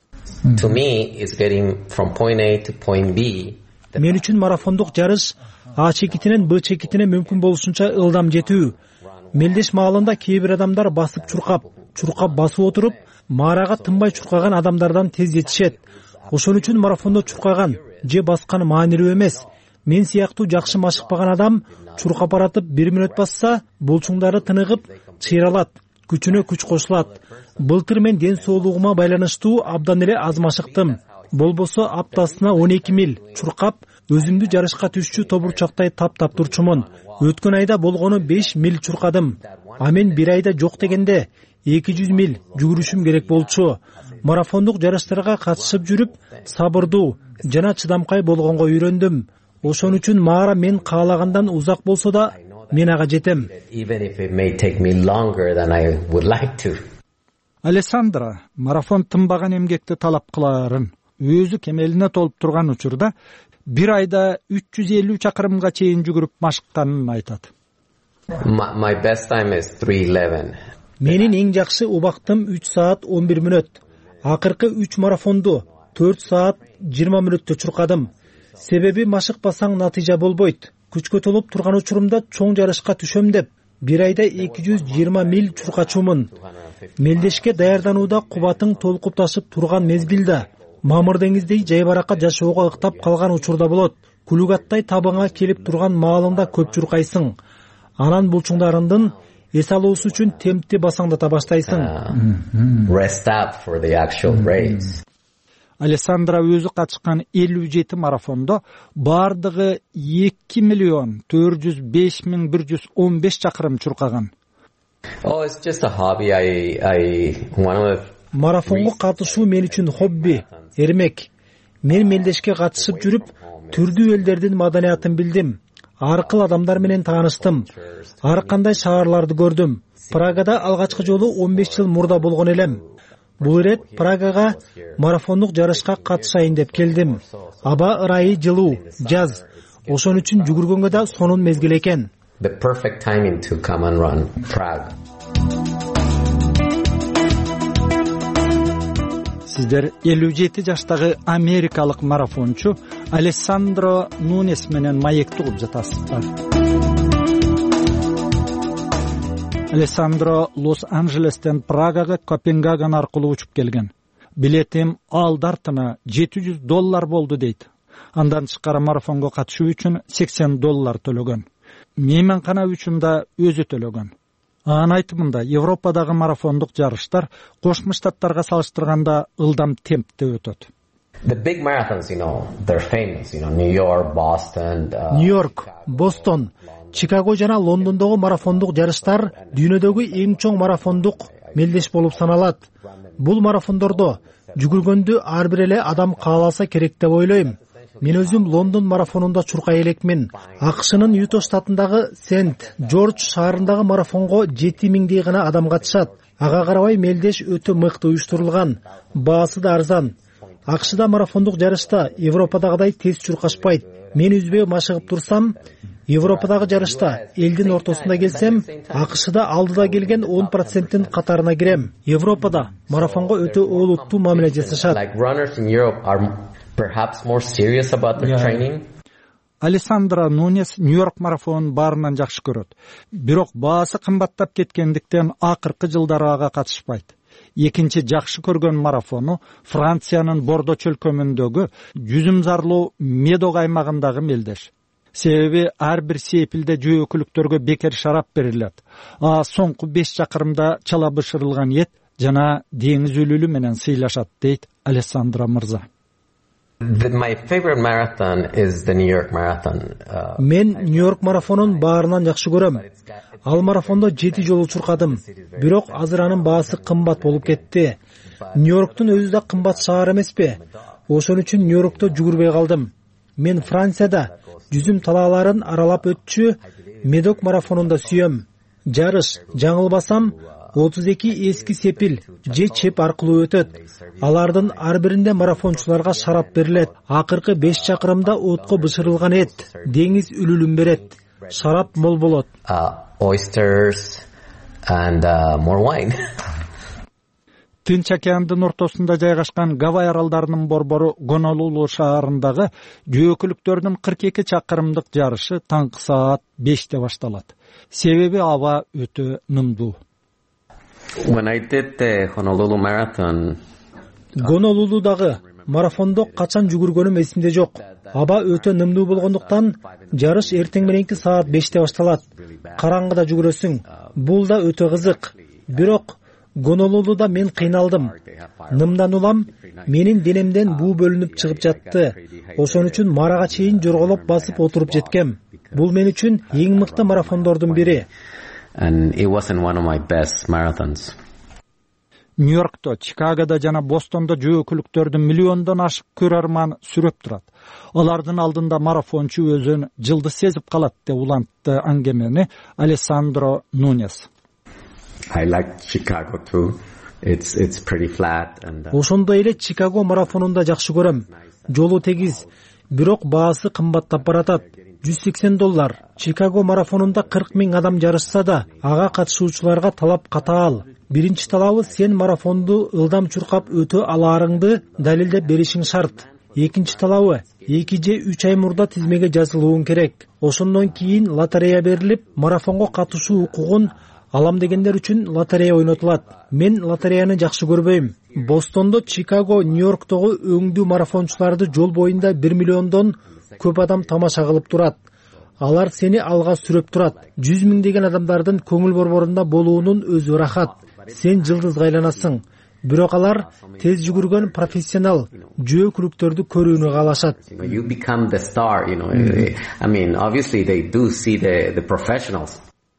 Мен үчүн марафондук жарыш А чекитинен Б чекитине мүмкүн болушунча ылдам жетүү. Мелдеш маалында кээ бир адамдар басып чуркап басып отуруп, маарага тынбай чуркаган адамдардан тез жетишет. Ошон үчүн марафондо чуркаган же баскан маанилүү эмес. Мен сыяктуу жакшы машыкпаган адам чуркап баратып 1 мүнөт басса, булчуңдары тыныгып, чыйралат, күчүнө күч кошулат. Былтыр мен ден соолугума байланыштуу абдан эле аз машыктым. Болбосо аптасына 12 миль чуркап, өзүмдү жарышка түшчү тобурчактай таптап турчумун. Өткөн айда болгону 5 миль чуркадым. А мен 1 айда жок дегенде 200 миль жүгүрүшүм керек болчу. Марафондук жарыштарга катышып жүрүп, сабырдуу жана чыдамкай болгонго үйрөндүм. Ошон үчүн маара мен каалагандан узак болсо да мен ага жетем. Алессандро марафон тынбаган эмгекти талап кылаарын, өзү кемелине толуп турган учурда 1 айда 350 чакырымга чейин жүгүрүп машыкканын айтат. Менин эң жакшы убактым 3 саат 11 мүнөт. Акыркы 3 марафонду 4 саат 20 мүнөттө чуркадым. Себеби машыкпасаң натыйжа болбойт. Күчкө толуп турган учурумда чоң жарышка түшөм деп 1 айда 220 миль чуркачумун. Мелдешке даярданууда кубатың толкуп ташып турган мезгилде мамыр деңиздей жайбаракка жашоого ыктап калган учурда болот. Күлүгаттай табыңа келип турган маалында көп чуркайсың. Анан булчуңдарыңдын эс алуусу үчүн темпти басаңдата баштайсың. Алессандро өзү катышкан 57 марафондо бардыгы 2,405,115 чакырым чуркаган. Марафонго катышуу мен үчүн хобби, эрмек. Мен мелдешке катышып жүрүп, түрдүү элдердин маданиятын билдим. Ар кыл адамдар менен тааныштым. Ар кандай шаарларды көрдүм. Прагада алгачкы жолу 15 жыл мурда болгон элем. Бул ирет Прагага марафондук жарышка катышайын деп келдим. Аба ырайы жылуу, жаз. Ошон үчүн жүгүргөнгө да сонун мезгил экен. сиздер 57 жаштагы америкалык марафончу Алессандро Нунес менен маекти угуп жатасыздар. Алессандро Лос-Анджелестен Прагага Копенгаген аркылуу учуп келген. Билетим алдартына $700 болду дейт. Андан тышкары марафонго катышуу үчүн $80 төлөгөн. Мейманкана үчүн да өзү төлөгөн. Анын айтымында Европадагы марафондук жарыштар Кошмо Штаттарга салыштырганда ылдам темпте өтөт. Нью-Йорк, Бостон, Чикаго жана Лондондогу марафондук жарыштар дүйнөдөгү эң чоң марафондук мелдеш болуп саналат. Бул марафондордо жүгүргөндү ар бир эле адам кааласа керек деп ойлойм. Мен өзүм Лондон марафонунда чуркай элекмин. АКШнын Юта штатындагы Сент-Джордж шаарындагы марафонго 7000дей гана адам катышат. Ага карабай мелдеш өтө мыкты уюштурулган, баасы да арзан. АКШда марафондук жарышта Европадагыдай тез чуркашпайт. Мен үзбөй машыгып турсам, Европадагы жарышта элдин ортосунда келсем, АКШда алдыда келген 10%-тин катарына кирем. Европада марафонго өтө олуттуу мамиле жасашат. Алессандро Нунес Нью-Йорк марафонун баарынан жакшы көрөт. Бирок баасы кымбаттап кеткендиктен акыркы жылдары ага катышпайт. Экинчи жакшы көргөн марафону Франциянын Бордо чөлкөмүндөгү Жүзүмзарлуу Медок аймагындагы мелдеш. Себеби ар бир сепилде жөөкүлүктөргө бекер шарап берилет. Соңку 5 чакырымда чала бышырылган эт жана деңиз үлүлү менен сыйлашат дейт Алессандро мырза. Мен Нью-Йорк марафонун баарынан жакшы көрөм. Ал марафондо 7 жолу чуркадым. Бирок азыр анын баасы кымбат болуп кетти. Нью-Йорктун өзү да кымбат шаар эмеспи? Ошон үчүн Нью-Йоркто жүгүрбөй калдым. Мен Францияда жүзүм талааларын аралап өтчү Медок марафонунда сүйөм. Жарыш, жаңылбасам, 32 эски сепил же чеп аркылуу өтөт. Алардын ар биринде марафончуларга шарап берилет. Акыркы 5 чакырымда отко бышырылган эт, деңиз үлүлүн берет. Шарап мол болот. Oysters and more wine. Тынч океандын ортосунда жайгашкан Гавай аралдарынын борбору Гонолулу шаарындагы жөөкүлүктөрдүн 42 чакырымдык жарышы таңкы саат 5те башталат. Себеби аба өтө нымдуу. When I did the Honolulu marathon, Гонолулудагы марафондо качан жүгүргөнүм эсимде жок. Аба өтө нымдуу болгондуктан жарыш эртең мененки саат 5те башталат. Караңгыда жүгүрөсүң. Бул да өтө кызык. Бирок Гонолулуда мен кыйналдым. Нымдан улам менин денемден буу бөлүнүп чыгып жатты. Ошон үчүн марага чейин жорголоп басып отуруп жеткем. Бул мен үчүн эң мыкты марафондордун бири. And it wasn't one of my best marathons. Нью-Йоркто, Чикагода жана Бостондо жөөкүлүктөрдүн миллиондон ашык көрөрман сүрөп турат. Алардын алдында марафончу өзүн жылды сезип калат деп улантты аңгемени Алессандро Нунес. I like Chicago too. It's pretty flat and Ошондой эле Чикаго марафонунда жакшы көрөм. Жолу тегиз, бирок баасы кымбаттап баратат. $180. Чикаго марафонунда 40 000 адам жарышса да, ага катышуучуларга талап катаал. Биринчи талабы сен марафонду ылдам чуркап өтө алаарыңды далилдеп беришиң шарт. Экинчи талабы 2 же 3 ай мурда тизмеге жазылууң керек. Ошондон кийин лотерея берилип, марафонго катышуу укугун алам дегендер үчүн лотерея ойнотулат. Мен лотереяны жакшы көрбөйм. Бостондо, Чикаго, Нью-Йорктогу өңдүү марафончуларды жол боюнда 1 миллиондон көп адам тамаша кылып турат. Алар сени алга сүрөп турат. 100 000 деген адамдардын көңүл борборунда болуунун өзү рахат. Сен жылдызга айланасың. Бирок алар тез жүгүргөн профессионал жөөкүлүктөрдү көрүүнү каалашат. You become the star, I mean, obviously they do see the professionals.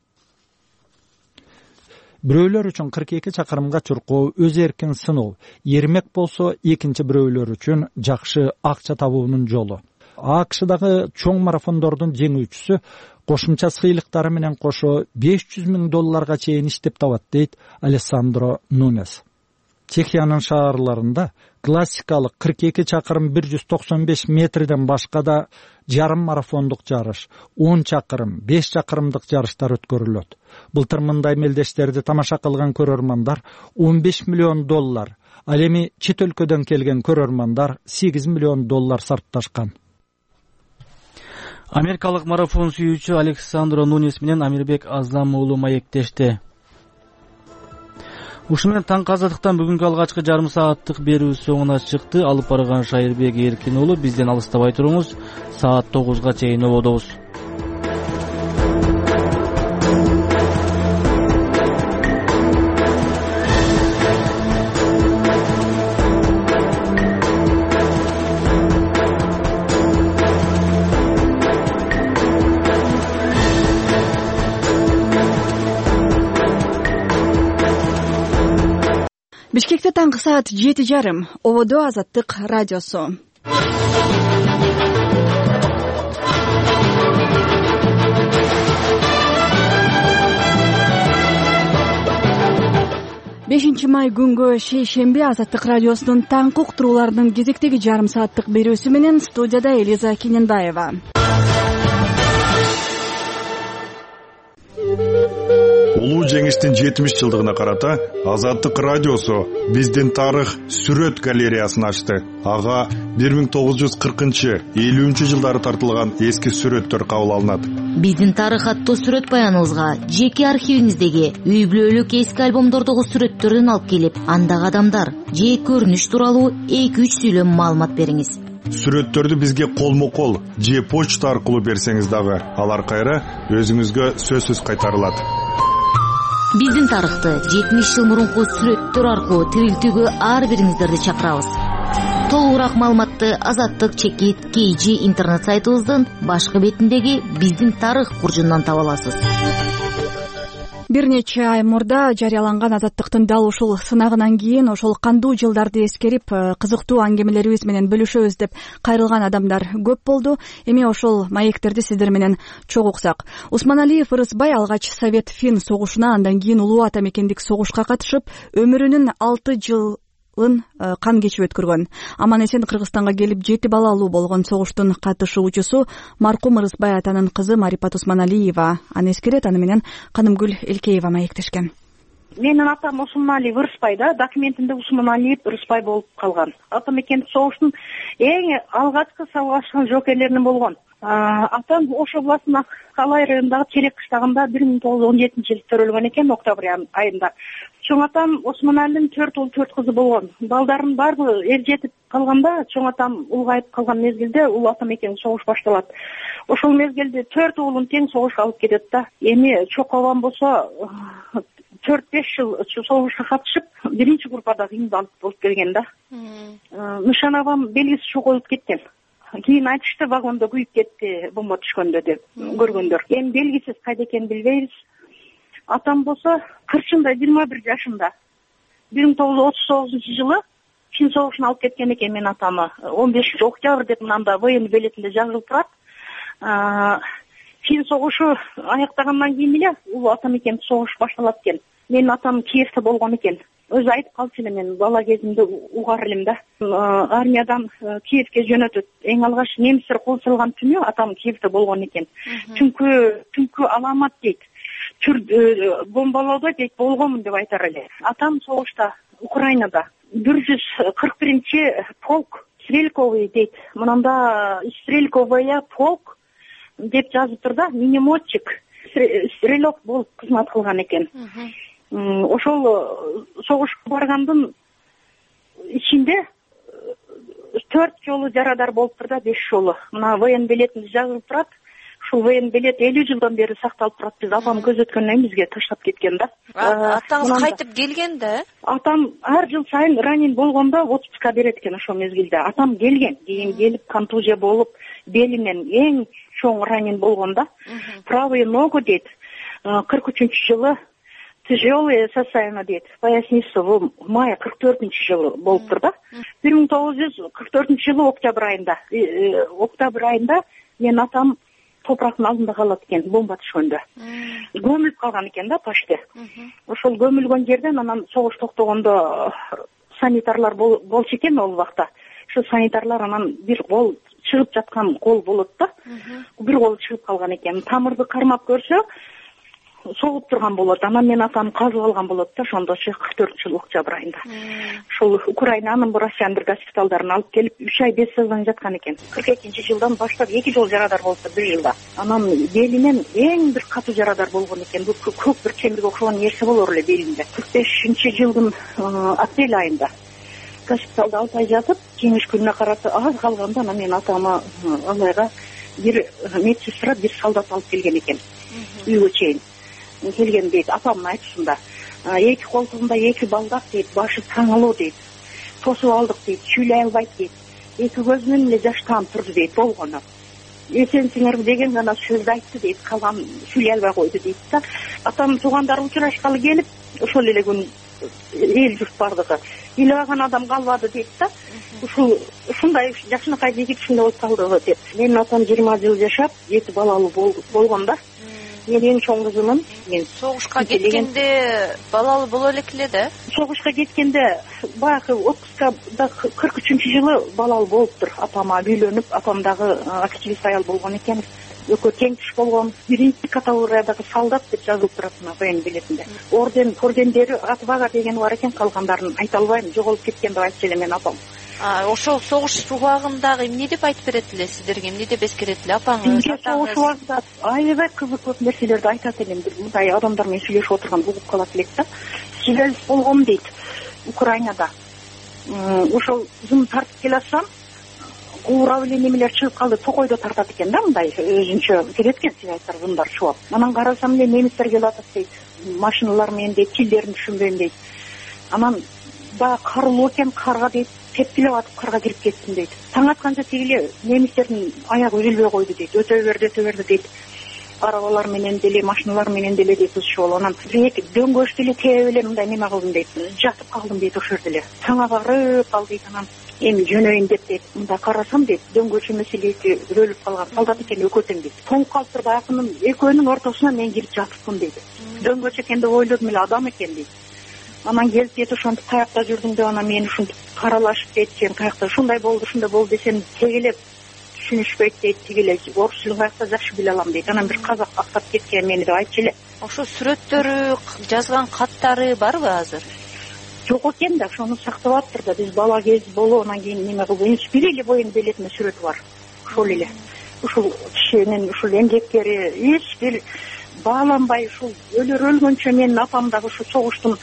Бирөөлөр үчүн 42 чакырымга чуркоо өз эркин сыноо, эрмек болсо экинчи бирөөлөр үчүн жакшы акча табуунун жолу. АКШдагы чоң марафондордун жеңүүчүсү кошумча сыйлыктары менен кошо $500,000 чейин иштеп табат дейт Алессандро Нунес. Чехиянын шаарларында классикалык 42 чакырым 195 метрден башка да жарым марафондук жарыш, 10 чакырым, 5 чакырымдык жарыштар өткөрүлөт. Былтыр мындай мелдештерди тамаша кылган көрөрмандар $15 миллион, Ал эми чет өлкөдөн келген көрөрмандар $8 миллион сарпташкан. Америкалык марафон сүйүүчү Александро Нунес менен Амирбек Азам уулу маектешти. Ушу менен таңкы азаттыктан бүгүнкү алгачкы жарым сааттык берүү соңуна чыкты. Алып барган Шайырбек Эркин уулу, бизден алыстабай туруңуз. Саат 9га чейин ободобуз. Бишкекте таңкы саат 7:30. Ободо Азаттык радиосу. Май күнгө шейшемби Азаттык радиосунун таңкы уктурууларынын кезектеги жарым сааттык берүүсү менен студияда Элиза Кененбаева. Улуу жеңиштин 70 жылдыгына карата Азаттык радиосу биздин тарых сүрөт галереясын ачты. Ага 1940-50 жылдары тартылган эски сүрөттөр кабыл алынат. Биздин тарых аттуу сүрөт баяныбызга жеке архивиңиздеги үй бүлөлүк эски альбомдордогу сүрөттөрдөн алып келип, андагы адамдар же көрүнүш тууралуу 2-3 сүйлөм маалымат бериңиз. Сүрөттөрдү бизге колмо-кол же почта аркылуу берсеңиз дагы алар кайра өзүңүзгө сөзсүз кайтарылат. Биздин тарыхты 70 жыл мурунку сүрөттөр аркылуу тирилтүүгө ар бириңиздерди чакырабыз. Толугураак маалыматты Азаттык чекит KG интернет сайтыбыздын башкы бетиндеги биздин тарых куржунунан таба аласыз. Бир нече ай мурда жарыяланган Азаттыктын дал ушул сынагынан кийин ошол кандуу жылдарды эскерип, кызыктуу аңгемелерибиз менен бөлүшөбүз деп кайрылган адамдар көп болду. Эми ошол маектерди сиздер менен чогуу уксак. Усманалиев Ырысбай алгач Совет-Фин согушуна, андан кийин улуу ата мекендик согушка катышып, өмүрүнүн 6 жылын кан кечип өткөргөн. Аман эсен Кыргызстанга келип 7 балалуу болгон согуштун катышуучусу маркум Ырысбай атанын кызы Марипат Усманалиева. Аны эскерет, аны менен Канымгүл Элкеева маектешкен. Менин атам Усманалиев Ырысбай да, документинде Усманалиев Ырысбай болуп калган. Ата мекендик согуштун эң алгачкы салгашкан жокерлеринен болгон. Атам Ош областынын Калай районундагы Терек кыштагында 1917-жылы төрөлгөн экен, октябрь айында. Чоң атам Осмоналинин 4 уул 4 кызы болгон. Балдарын баары эр жетип калганда, чоң атам улгайып калган мезгилде улуу ата мекендик согуш башталат. Ошол мезгилде 4 уулун тең согушка алып кетет да. Эми чокобам болсо 4-5 жыл согушка катышып, биринчи группада кыйналып болуп келген да. Нышанабам белгиси чогулуп кеткен. Кийин айтышты, вагондо күйүп кетти бомба түшкөндө деп көргөндөр. Эми белгисиз кайда экенин билбейбиз. Атам болсо 40 21 жашында 1939-жылы Фин согушуна алып кеткен экен мен атамы. 15 октябрь деп мында военный билетинде жазылып турат. Фин согушу аяктагандан кийин эле улуу ата мекендик согуш башталат экен. Менин атам Киевде болгон экен. Өзү айтып калчу эле, мен бала кезимде угар элем да. Армиядан Киевге жөнөтөт. Эң алгач немистер кол салган түнү атам Киевде болгон экен. Түнкү аламат дейт. Бомбалоодо дейт болгонмун деп айтар эле. Атам согушта Украинада 141-чи полк Стрельковый дейт. Мынанда Стрельковая полк деп жазып тур да, минометчик, стрелок болуп кызмат кылган экен. Ошол согушка баргандын ичинде 4 жолу жарадар болуптур да, 5 жолу. Мына воен билетинде жазылып турат. Ушул воен билет 50 жылдан бери сакталып турат. Биз апам көзөткөндөн бизге таштап кеткен да. Атаңыз кайтып келген да? Атам ар жыл сайын ранен болгондо отпуска берет экен ошол мезгилде. Атам келген, кийин келип контузия болуп, белинен эң чоң ранен болгон да. Правый ногу дейт. 43-жылы тяжелое состояние дейт. Поясница в мае 44-жылы болуптур да. 1944-жылы октябрь айында мен атам топурактын алдында калат экен, бомба түшкөндө. Көмүлүп калган экен да почти. Ошол көмүлгөн жерден анан согуш токтогондо санитарлар болчу экен ол убакта. Ошо санитарлар анан бир кол чыгып жаткан кол болот да. Бир кол чыгып калган экен. Тамырды кармап көрсө, согуп турган болот. Анан мен атаны казып алган болот да, ошондо 44 октябрь айында. Ушул Украинанын Россиянын бир госпиталдарына алып келип 3 ай бессознание жаткан экен. 42-жылдан баштап 2 жол жарадар болупту, 1 жылда. Анан белинен эң бир катуу жарадар болгон экен. Бул көк бир темирге окшогон нерсе болор эле белинде. 45-жылдын апрель айында госпиталда 6 ай жатып, жеңиш күнүнө карата аз калганда анан мен атама Алайга бир медсестра, бир солдат алып келген экен. Үйгө чейин келген дейт, апамдын айтышында. 2 колтугунда 2 балдак дейт, башы таңылуу дейт. Тосуп алдык дейт, сүйлөй албайт дейт. 2 көзүнөн эле жаш таанып турду дейт, болгону. Эсенсиңерби деген гана сөздү айтты дейт, калган сүйлөй албай койду дейт да. Атам туугандары учурашкалы келип, ошол эле күн эл журт бардыгы ыйлаган адам калбады дейт да. Ушундай жакшынакай жигит ушундай болуп калдыбы деп. Менин атам 20 жыл жашап, 7 балалуу болгон да. Мен эң чоң кызымын. Мен согушка кеткенде балалуу боло элекле да? Согушка кеткенде баягы отпускада 43-жылы балалуу болуптур. Апама үйлөнүп, апам дагы активист аял болгон экен. Экөө тең түш болгон. Биринчи категориядагы солдат деп жазылып турат мына воен билетинде. Ордендери Атбага деген бар экен, калгандарын айта албайм. Жоголуп кеткен деп айтчу эле мен апам. Ошол согуш убагындагы эмне деп айтып берет эле сиздерге, эмне деп эскерет эле апаңыз? Согуш убагында аябай кызык көп нерселерди айтат элем. Мындай адамдар менен сүйлөшүп отурган угуп калат элек да. Связь болгон дейт Украинада. Ошол зым тартып келатсам, куурап эле немелер чыгып калды, токойдо тартат экен да, мындай өзүнчө келет экен связьдар, зымдар чуап. Анан карасам эле немистер келип атат дейт. Машиналар менен дейт, тилдерин түшүнбөйм дейт. Анан баягы карылуу экен, карга дейт, тепкилеп атып карга кирип кеттим дейт. Таң атканча тигиле немистердин аягы үзүлбөй койду дейт. Өтө берди дейт. Арабалар менен деле, машиналар менен деле дейт ушул. Анан дөңгөчтү эле тээп эле мындай неме кылдым дейт. Жатып калдым дейт ошол жерде эле. Таң агарып калды дейт. Анан эми жөнөйүн деп дейт. Мында карасам дейт, дөңгөч эмес эле өлүп калган солдат экен, экөө тең дейт. Тоңуп калыптыр, баягынын экөөнүн ортосуна мен кирип жатыпмын дейт. Дөңгөч экен деп ойлодум эле, адам экен дейт. Анан келип дейт, ошентип каякта жүрдүң деп, анан мени ушинтип каралашып дейт, сен каякта ушундай болду десем тегелеп түшүнүшпөйт дейт, тигиле орус тилин каякта жакшы биле алам дейт. Анан бир казак актап кеткен мени деп айтчу эле. Ошо сүрөттөрү, жазган каттары барбы азыр? Жок экен да, ошону сактап атыптыр да. Биз бала кез болуп, анан кийин неме кылып, бир эле боюн белетине сүрөтү бар. Ошол эле. Ушул кишинин ушул эмгектери эч бир бааланбай, ушул өлгөнчө менин апам дагы ушул согуштун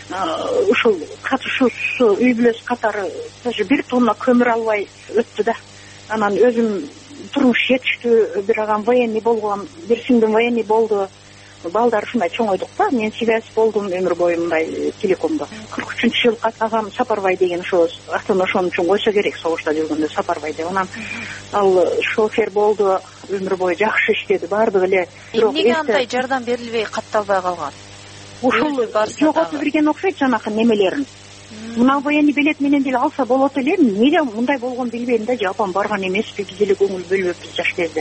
ушул катышуусу үй бүлөсү катары даже 1 тонна көмүр албай өттү да. Анан өзүм турмуш жетиштүү, бир агам военный болгон, бир сиңдим военный болду. Балдар ушундай чоңойдук да. Мен связь болдум өмүр бою мындай телекомдо. 43-жыл агам Сапарбай деген ошо атын ошон үчүн койсо керек, согушта жүргөндө Сапарбай деп. Анан ал шофер болду, өмүр бою жакшы иштеди, баардыгы эле. Эмнеге андай жардам берилбей катталбай калган? Ушул жоготуп берген окшойт жанакы немелерин. Мына военный билет менен деле алса болот эле. Эмнеге мындай болгон билбейм да, апам барган эмеспи, биз эле көңүл бөлбөпбүз жаш кезде.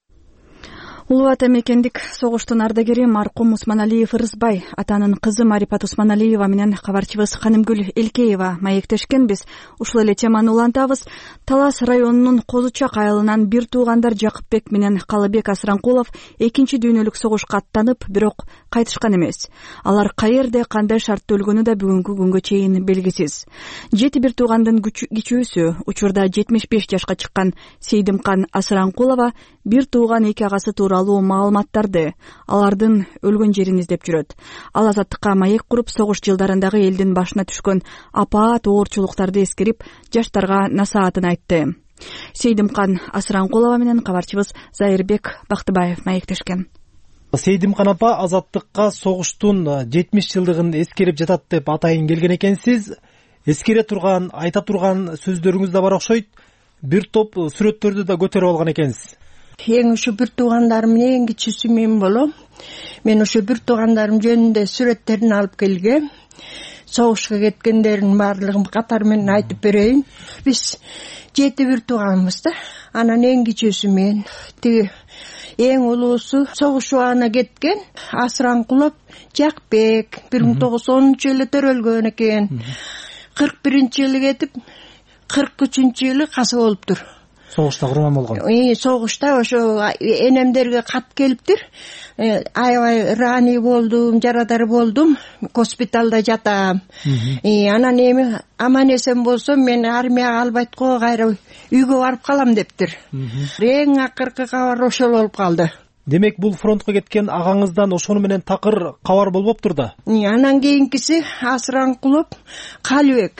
Улуу ата мекендик согуштун ардагери маркум Усманалиев Ырысбай, атанын кызы Марипат Усманалиева менен кабарчыбыз Канымгүл Элкеева маектешкенбиз. Ушул эле теманы улантабыз. Талас районунун Козучак айылынан бир туугандар Жакыпбек менен Калыбек Асранкулов экинчи дүйнөлүк согушка аттанып, бирок кайтышкан эмес. Алар каерде, кандай шартта өлгөнү да бүгүнкү күнгө чейин белгисиз. 7 туугандын кичүүсү, учурда 75 жашка чыккан Сейдимкан Асранкулова бир тууган 2 агасы тууралуу маалыматтарды, алардын өлгөн жерин издеп жүрөт. Ал азаттыкка маек куруп, согуш жылдарындагы элдин башына түшкөн апаат оорчулуктарды эскерип, жаштарга насаатын айтты. Сейдимкан Асранкулова менен кабарчыбыз Зайырбек Бактыбаев маектешкен. Сейдимкан апа азаттыкка согуштун 70 жылдыгын эскерип жатат деп атайын келген экенсиз. Эскере турган, айта турган сөздөрүңүз да бар окшойт. Бир топ сүрөттөрдү да көтөрүп алган экенсиз. Эң ушу бир туугандарым эң кичүүсү мен болом. Мен ушу бир туугандарым жөнүндө сүрөттерин алып келгем. Согушка кеткендердин баардыгын катар менен айтып берейин. Биз 7 тууганбыз да. Анан эң кичүүсү мен. Тиги эң улуусу согуш убагына кеткен Асранкулов Жакпек 1910-жылы төрөлгөн экен. 41-жылы кетип 43-жылы касы болуптур. согушта курман болгон. Согушта ошо энемдерге кат келиптир. Аябай рани болдум, жарадар болдум, госпиталда жатам. Анан эми аман эсен болсом мен армияга албайт го, кайра үйгө барып калам дептир. Эң акыркы кабар ошол болуп калды. Демек бул фронтко кеткен агаңыздан ошону менен такыр кабар болбоптур да. Анан кийинкиси Асыраңкулов Калыбек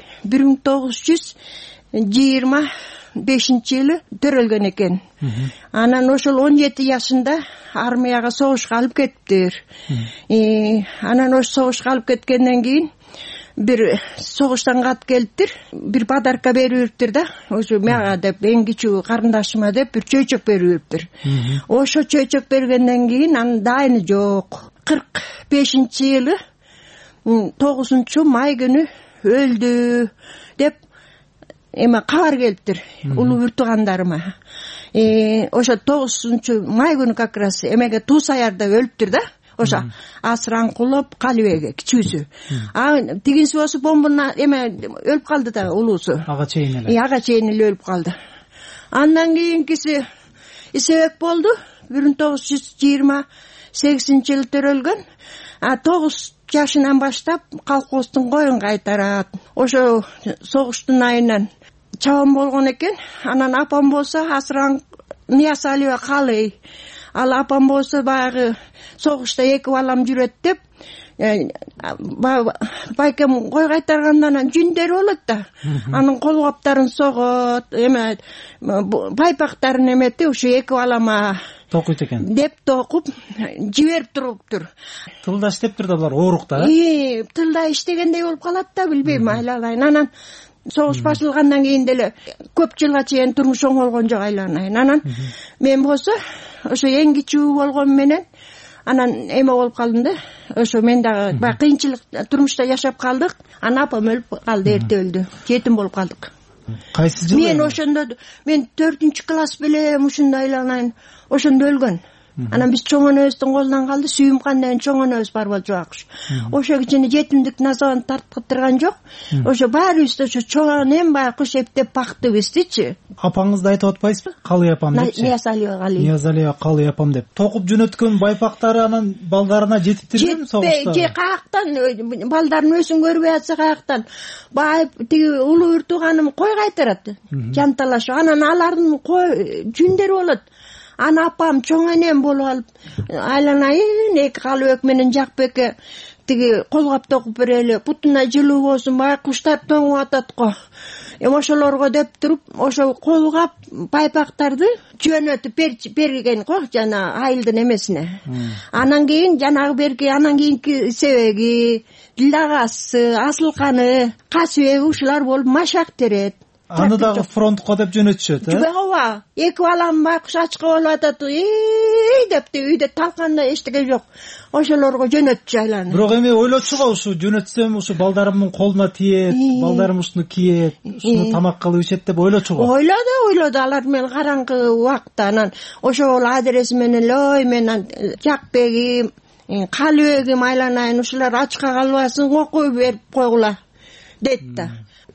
1925-жылы төрөлгөн экен. Анан ошол 17 жашында армияга согушка алып кетиптир. Анан ошо согушка алып кеткенден кийин бир согуштан кат келиптир, бир подарка бериптир да, ошо мага деп, эң кичүү карындашыма деп бир чөйчөк бериптир. Ошо чөйчөк бергенден кийин анын дайыны жок. 45-жылы 9 май күнү өлдү деп кабар келиптир улуу бир туугандарыма. Ошо 9 май күнү как раз эмеге Туусаярда өлүптүр да. Ошо Асыраңкулов Калыбек кичүүсү. Тигинси болсо бомбана өлүп калды да, улуусу. Ага чейин эле. Ага чейин эле өлүп калды. Андан кийинкиси Исебек болду. 1928-жылы төрөлгөн. 9 жашынан баштап колхоздун коюн кайтарат. Ошо согуштун айынан чабан болгон экен. Анан апам болсо Ниязалиева Калый. Ал апам болсо баягы согушта 2 балам жүрөт деп байкем кой кайтаргандан жүндөр болот да. Анын кол каптарын согот, байпактарын эметип ушу 2 балама токуйт экен. Деп токуп жиберип туруптур. Тылда иштептир да булар ооруктар. Тылда иштегендей болуп калат да, билбейм, айланайын. Анан согуш башылгандан кийин деле көп жылга чейин турмуш оңолгон жок, айланайын. Анан мен болсо ошо эң кичүү болгон менен анан эме болуп калдым да. Ошо мен дагы баягы кыйынчылык турмушта жашап калдык. Анан апам өлүп калды, эрте өлдү. Жетим болуп калдык. Кайсы жылы? Мен ошондо 4-класс белем ушундай айланайын. Ошондо өлгөн. Анан биз чоң энебиздин колунан калды, сүйүм кандай чоң энебиз бар болчу акш. Ошо кичине жетимдик назабын тарткыттырган жок. Ошо баарыбызды ошо чоң эм баягы куш эптеп бактыбыздычы. Апаңызды айтып атпайсызбы? Калый апам депчи. Ниязалиева Калый апам деп. Токуп жөнөткөн байпактары анан балдарына жетиптирби согушта? Же каяктан балдардын өзүн көрбөй атса каяктан. Байып тиги улуу бир тууганым кой кайтарат. Жанталашып. Анан алардын кой жүндөрү болот. Ана апам чоң энем болуп алып, айланайын, 2 Калыбек менен Жакбекке тиги колгап токуп берели, бутуна жылуу болсун, баягы куштар тоңуп атат го. Ошолорго деп туруп, ошо колгап байпактарды жөнөтүп берген го, жана айылдын эмесине. Анан кийин жанагы берги, анан кийинки Себеги, Дилдагасы, Асылканы, Касыбек ушулар болуп машак терет. Аны дагы фронтко деп жөнөтүшөт, Ооба, 2 балам байкуш ачка болуп атат, депти үйдө талканда эчтеке жок. Ошолорго жөнөтчү айланы. Бирок эми ойлочу го, ушу жөнөтсөм ушу балдарымдын колуна тиет, балдарым ушуну кийет, ушуну тамак кылып ичет деп ойлочу го. Ойлоду, алар менен караңкы убакта. Анан ошол адреси менен ой мен Жакбегим, Калыбегим айланайын, ушулар ачка калбасын, окуй берип койгула дейт да.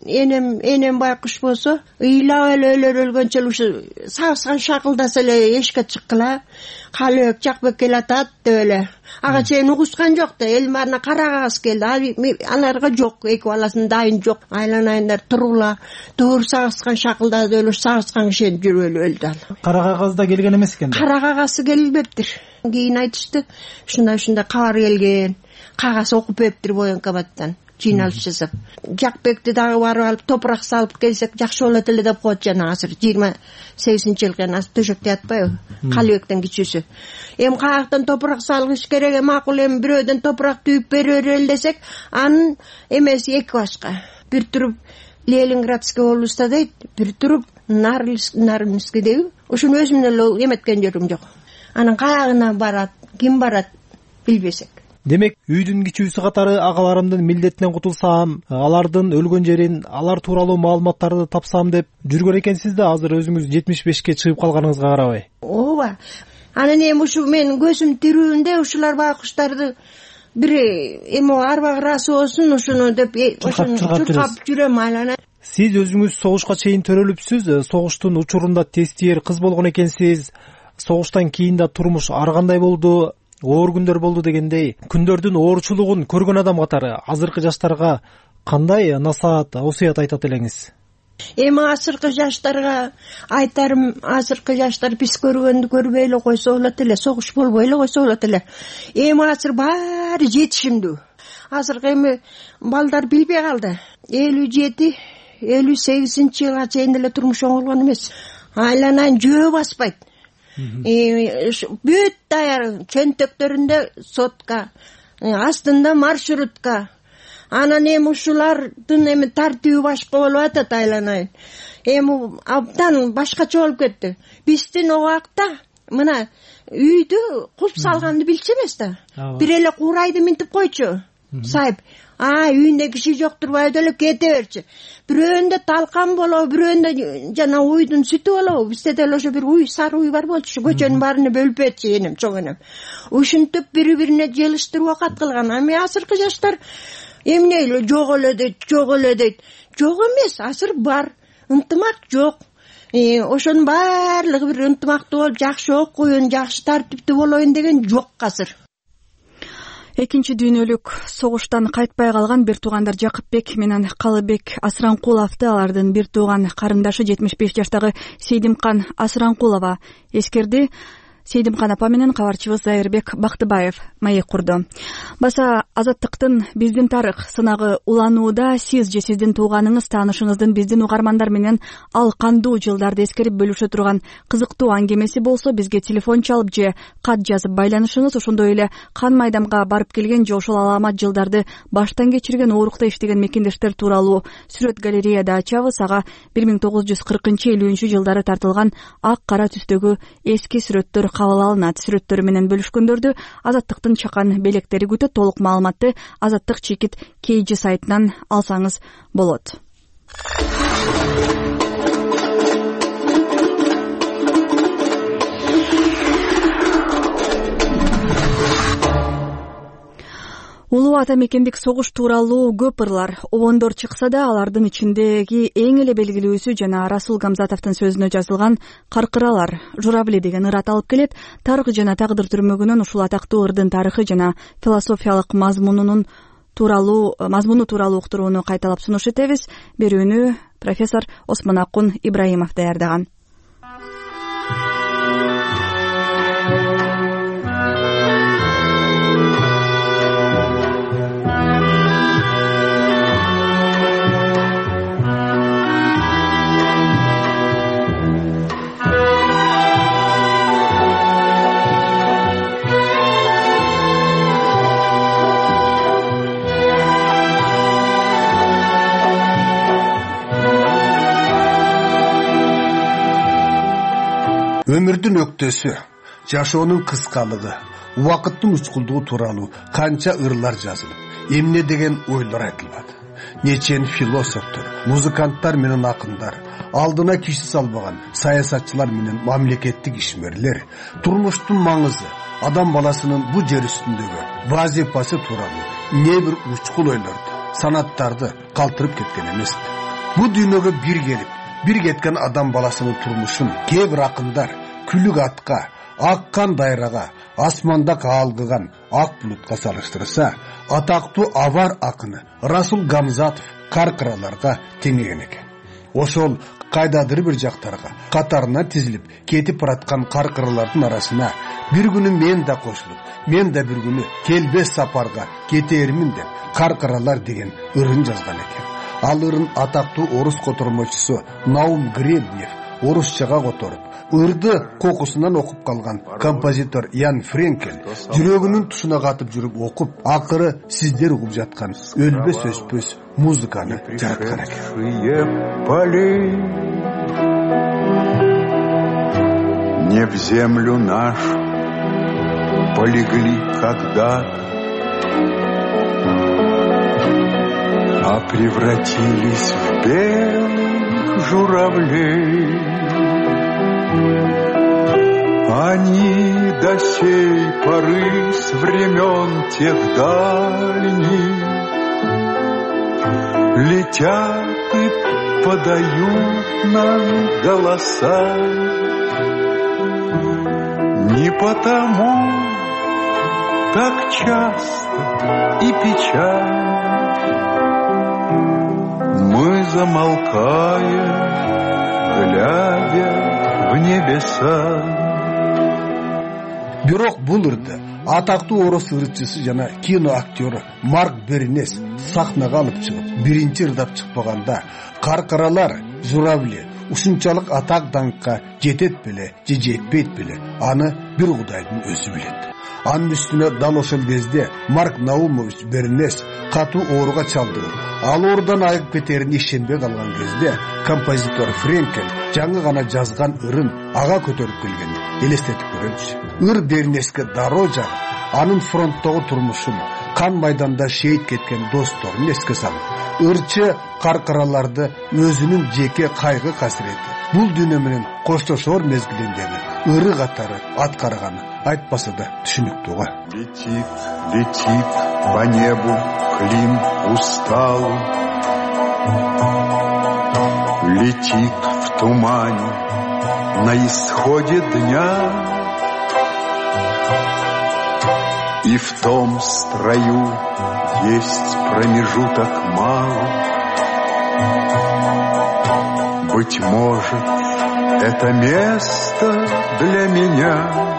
Энем байкуш болсо ыйлап эле өлгөнчө ушу сагышкан шакылдаса эле эшикке чыккыла. Калыбек Жакбек келатат деп эле. Ага чейин угушкан жок да, эл баарына карагас келди. Аларга жок, 2 баласынын дайын жок. Айланайындар турула. Туур сагышкан шакылдады эле, сагышкан киши жүрүп эле өлдү ал. Карагагаз да келген эмес экен. Карагагасы келбептир. Кийин айтышты, ушундай кабар келген. Кагаз окуп бериптир военкоматтан. Жыйналыш жасап. Жакбекти дагы барып алып топурак салып келсек жакшы болот эле деп коет жана азыр 28-жылга төшөктө ятпайбы? Калыбектен кичүүсү. Каяктан топурак салгыш керек, макул бирөөдөн топурак түйүп берер десек, анын эмеси 2 башка. Бир туруп Ленинградский областта дейт, бир туруп Нарвинский дейби. Ошону өзүм эле эметкен жерим жок. Анын каягына барат, ким барат билбесек. Демек, үйдүн кичүүсү катары агаларымдын милдетинен кутулсам, алардын өлгөн жерин, алар тууралуу маалыматтарды тапсам деп жүргөн экенсиз да, азыр өзүңүз 75 чыгып калганыңызга карабай. Ооба. Анан ушу мен көзүм тирүүндө ушулар байкуштарды бир арбагы ырасы болсун ушуну деп чуркап жүрөм айлана. Сиз өзүңүз согушка чейин төрөлүпсүз. Согуштун учурунда тестиер кыз болгон экенсиз. Согуштан кийин да турмуш ар кандай болду? Оор күндөр болду дегендей. Күндөрдүн оорчулугун көргөн адам катары азыркы жаштарга кандай насаат, осуят айтат элеңиз? Эми азыркы жаштарга айтарым, азыркы жаштар биз көргөндү көрбөй эле койсо болот эле, согуш болбой эле койсо болот эле. Эми азыр баары жетишимдүү. Азыркы эми балдар билбей калды. 57-58 чейин эле турмуш оңолгон эмес. Айланайын жөө баспайт. Бүт даяр чөнтөктөрүндө сотка, астында маршрутка. Анан эми ушулардын эми тартиби башка болуп атат, айланайын. Эми абдан башкача болуп кетти. Биздин убакта мына үйдү кулп салганды билчү эмес да. Бир эле курайды минтип койчу. Сайып, үйүндө киши жок турбайбы эле кете берчи. Бирөөндө талкан болобу, бирөөндө жана уйдун сүтү болобу. Бизде деле ошо бир уй, сары уй бар болчу. Көчөнүн баарына бөлүп берчи энем, чоң энем. Ушинтип бири-бирине желиштирип окат кылган. Эми азыркы жаштар эмне эле жок эле дейт. Жок эмес, азыр бар. Ынтымак жок. Ошонун баардыгы бир ынтымактуу болуп, жакшы окуйун, жакшы тартиптүү болоюн деген жок азыр. Экинчи дүйнөлүк согуштан кайтпай калган бир туугандар Жакыпбек менен Калыбек Асыранкуловду алардын бир тууган карындашы 75 жаштагы Сейдимкан Асыранкулова эскерди. Сейдимкан апа менен кабарчыбыз Зайырбек Бактыбаев маек курду. Баса Азаттыктын биздин тарых сынагы уланууда сиз же сиздин тууганыңыз, таанышыңыздын биздин угармандар менен ал кандуу жылдарды эскерип бөлүшө турган кызыктуу аңгемеси болсо бизге телефон чалып же кат жазып байланышыңыз, ошондой эле кан майдамга барып келген же ошол аламат жылдарды баштан кечирген, оорукта иштеген мекендештер тууралуу сүрөт галереяда ачабыз. Ага 1940-50 жылдары тартылган ак кара түстөгү эски сүрөттөр кабыл алынат. Сүрөттөрү менен бөлүшкөндөрдү Азаттыктын чакан белектери күтөт. Толук маалыматты Азаттык чекит KG сайтынан алсаңыз болот. Улуу ата мекендик согуш тууралуу көп ырлар, обондор чыкса да, алардын ичиндеги эң эле белгилүүсү жана Расул Гамзатовдун сөзүнө жазылган каркыралар, журавли деген ыр аталып келет. Тарых жана тагдыр түрмөгүнөн ушул атактуу ырдын тарыхы жана философиялык мазмуну тууралуу уктурууну кайталап сунуш этебиз. Берүүнү профессор Осмонакун Ибраимов даярдаган. Өмүрдүн өктөсү, жашоонун кыскалыгы, убакыттын учкулдугу тууралуу канча ырлар жазылып, эмне деген ойлор айтылбады. Нечен философтор, музыканттар менен акындар, алдына киши салбаган саясатчылар менен мамлекеттик ишмерлер турмуштун маңызы, адам баласынын бу жер үстүндөгү вазифасы тууралуу не бир учкул ойлорду, санаттарды калтырып кеткен эмеспи. Бу дүйнөгө бир келип, бир кеткен адам баласынын турмушун кээ бир акындар күлүк атка, аккан дайрага, асманда каалгыган ак булутка салыштырса, атактуу авар акыны Расул Гамзатов каркыраларга теңеген экен. Ошол кайдадыр бир жактарга катарына тизилип кетип бараткан каркыралардын арасына бир күнү мен да кошулуп, мен да бир күнү келбес сапарга кетермин деп каркыралар деген ырын жазган экен. Ал ырын атактуу орус котормочусу Наум Гребнев орусчага которуп, ырды кокусунан окуп калган композитор Ян Френкель жүрөгүнүн тушуна катып жүрүп окуп, акыры сиздер угуп жаткан өлбөс өспөс музыканы жараткан экен. Не в землю нашу полегли когда-то, а превратились в белых журавлей. Они до сей поры с времен тех дальних летят чаты подают нам голоса. Не потому так часто и печально мы замолкаем, глядя в небеса. Бирок бул ырды атактуу орус ырчысы жана кино актері Марк Бернес сахнага алып чыгып биринчи ырдап чыкпаганда каркаралар, журавли ушунчалык атак даңкка жетет беле же жетпейт беле аны бир Кудайдын өзү билет. Анын үстүнө дал ошол кезде Марк Наумович Бернес катуу ооруга чалдыгып, ал оорудан айыгып кетерин ишенбей калган кезде композитор Френкель жаңы гана жазган ырын ага көтөрүп келген элестетип көрөчү. Ыр Бернеске дароо жагып, анын фронттогу турмушун, кан майданда шейит кеткен досторун эске салып, ырчы каркараларды өзүнүн жеке кайгы касирети, бул дүйнө менен коштошор мезгилиндеги ыры катары аткарганы айтпаса да түшүнүктүү го. Летит, летит по небу Клим усталый, летит в тумане на исходе дня, и в том строю есть промежуток малый. Быть может, это место для меня.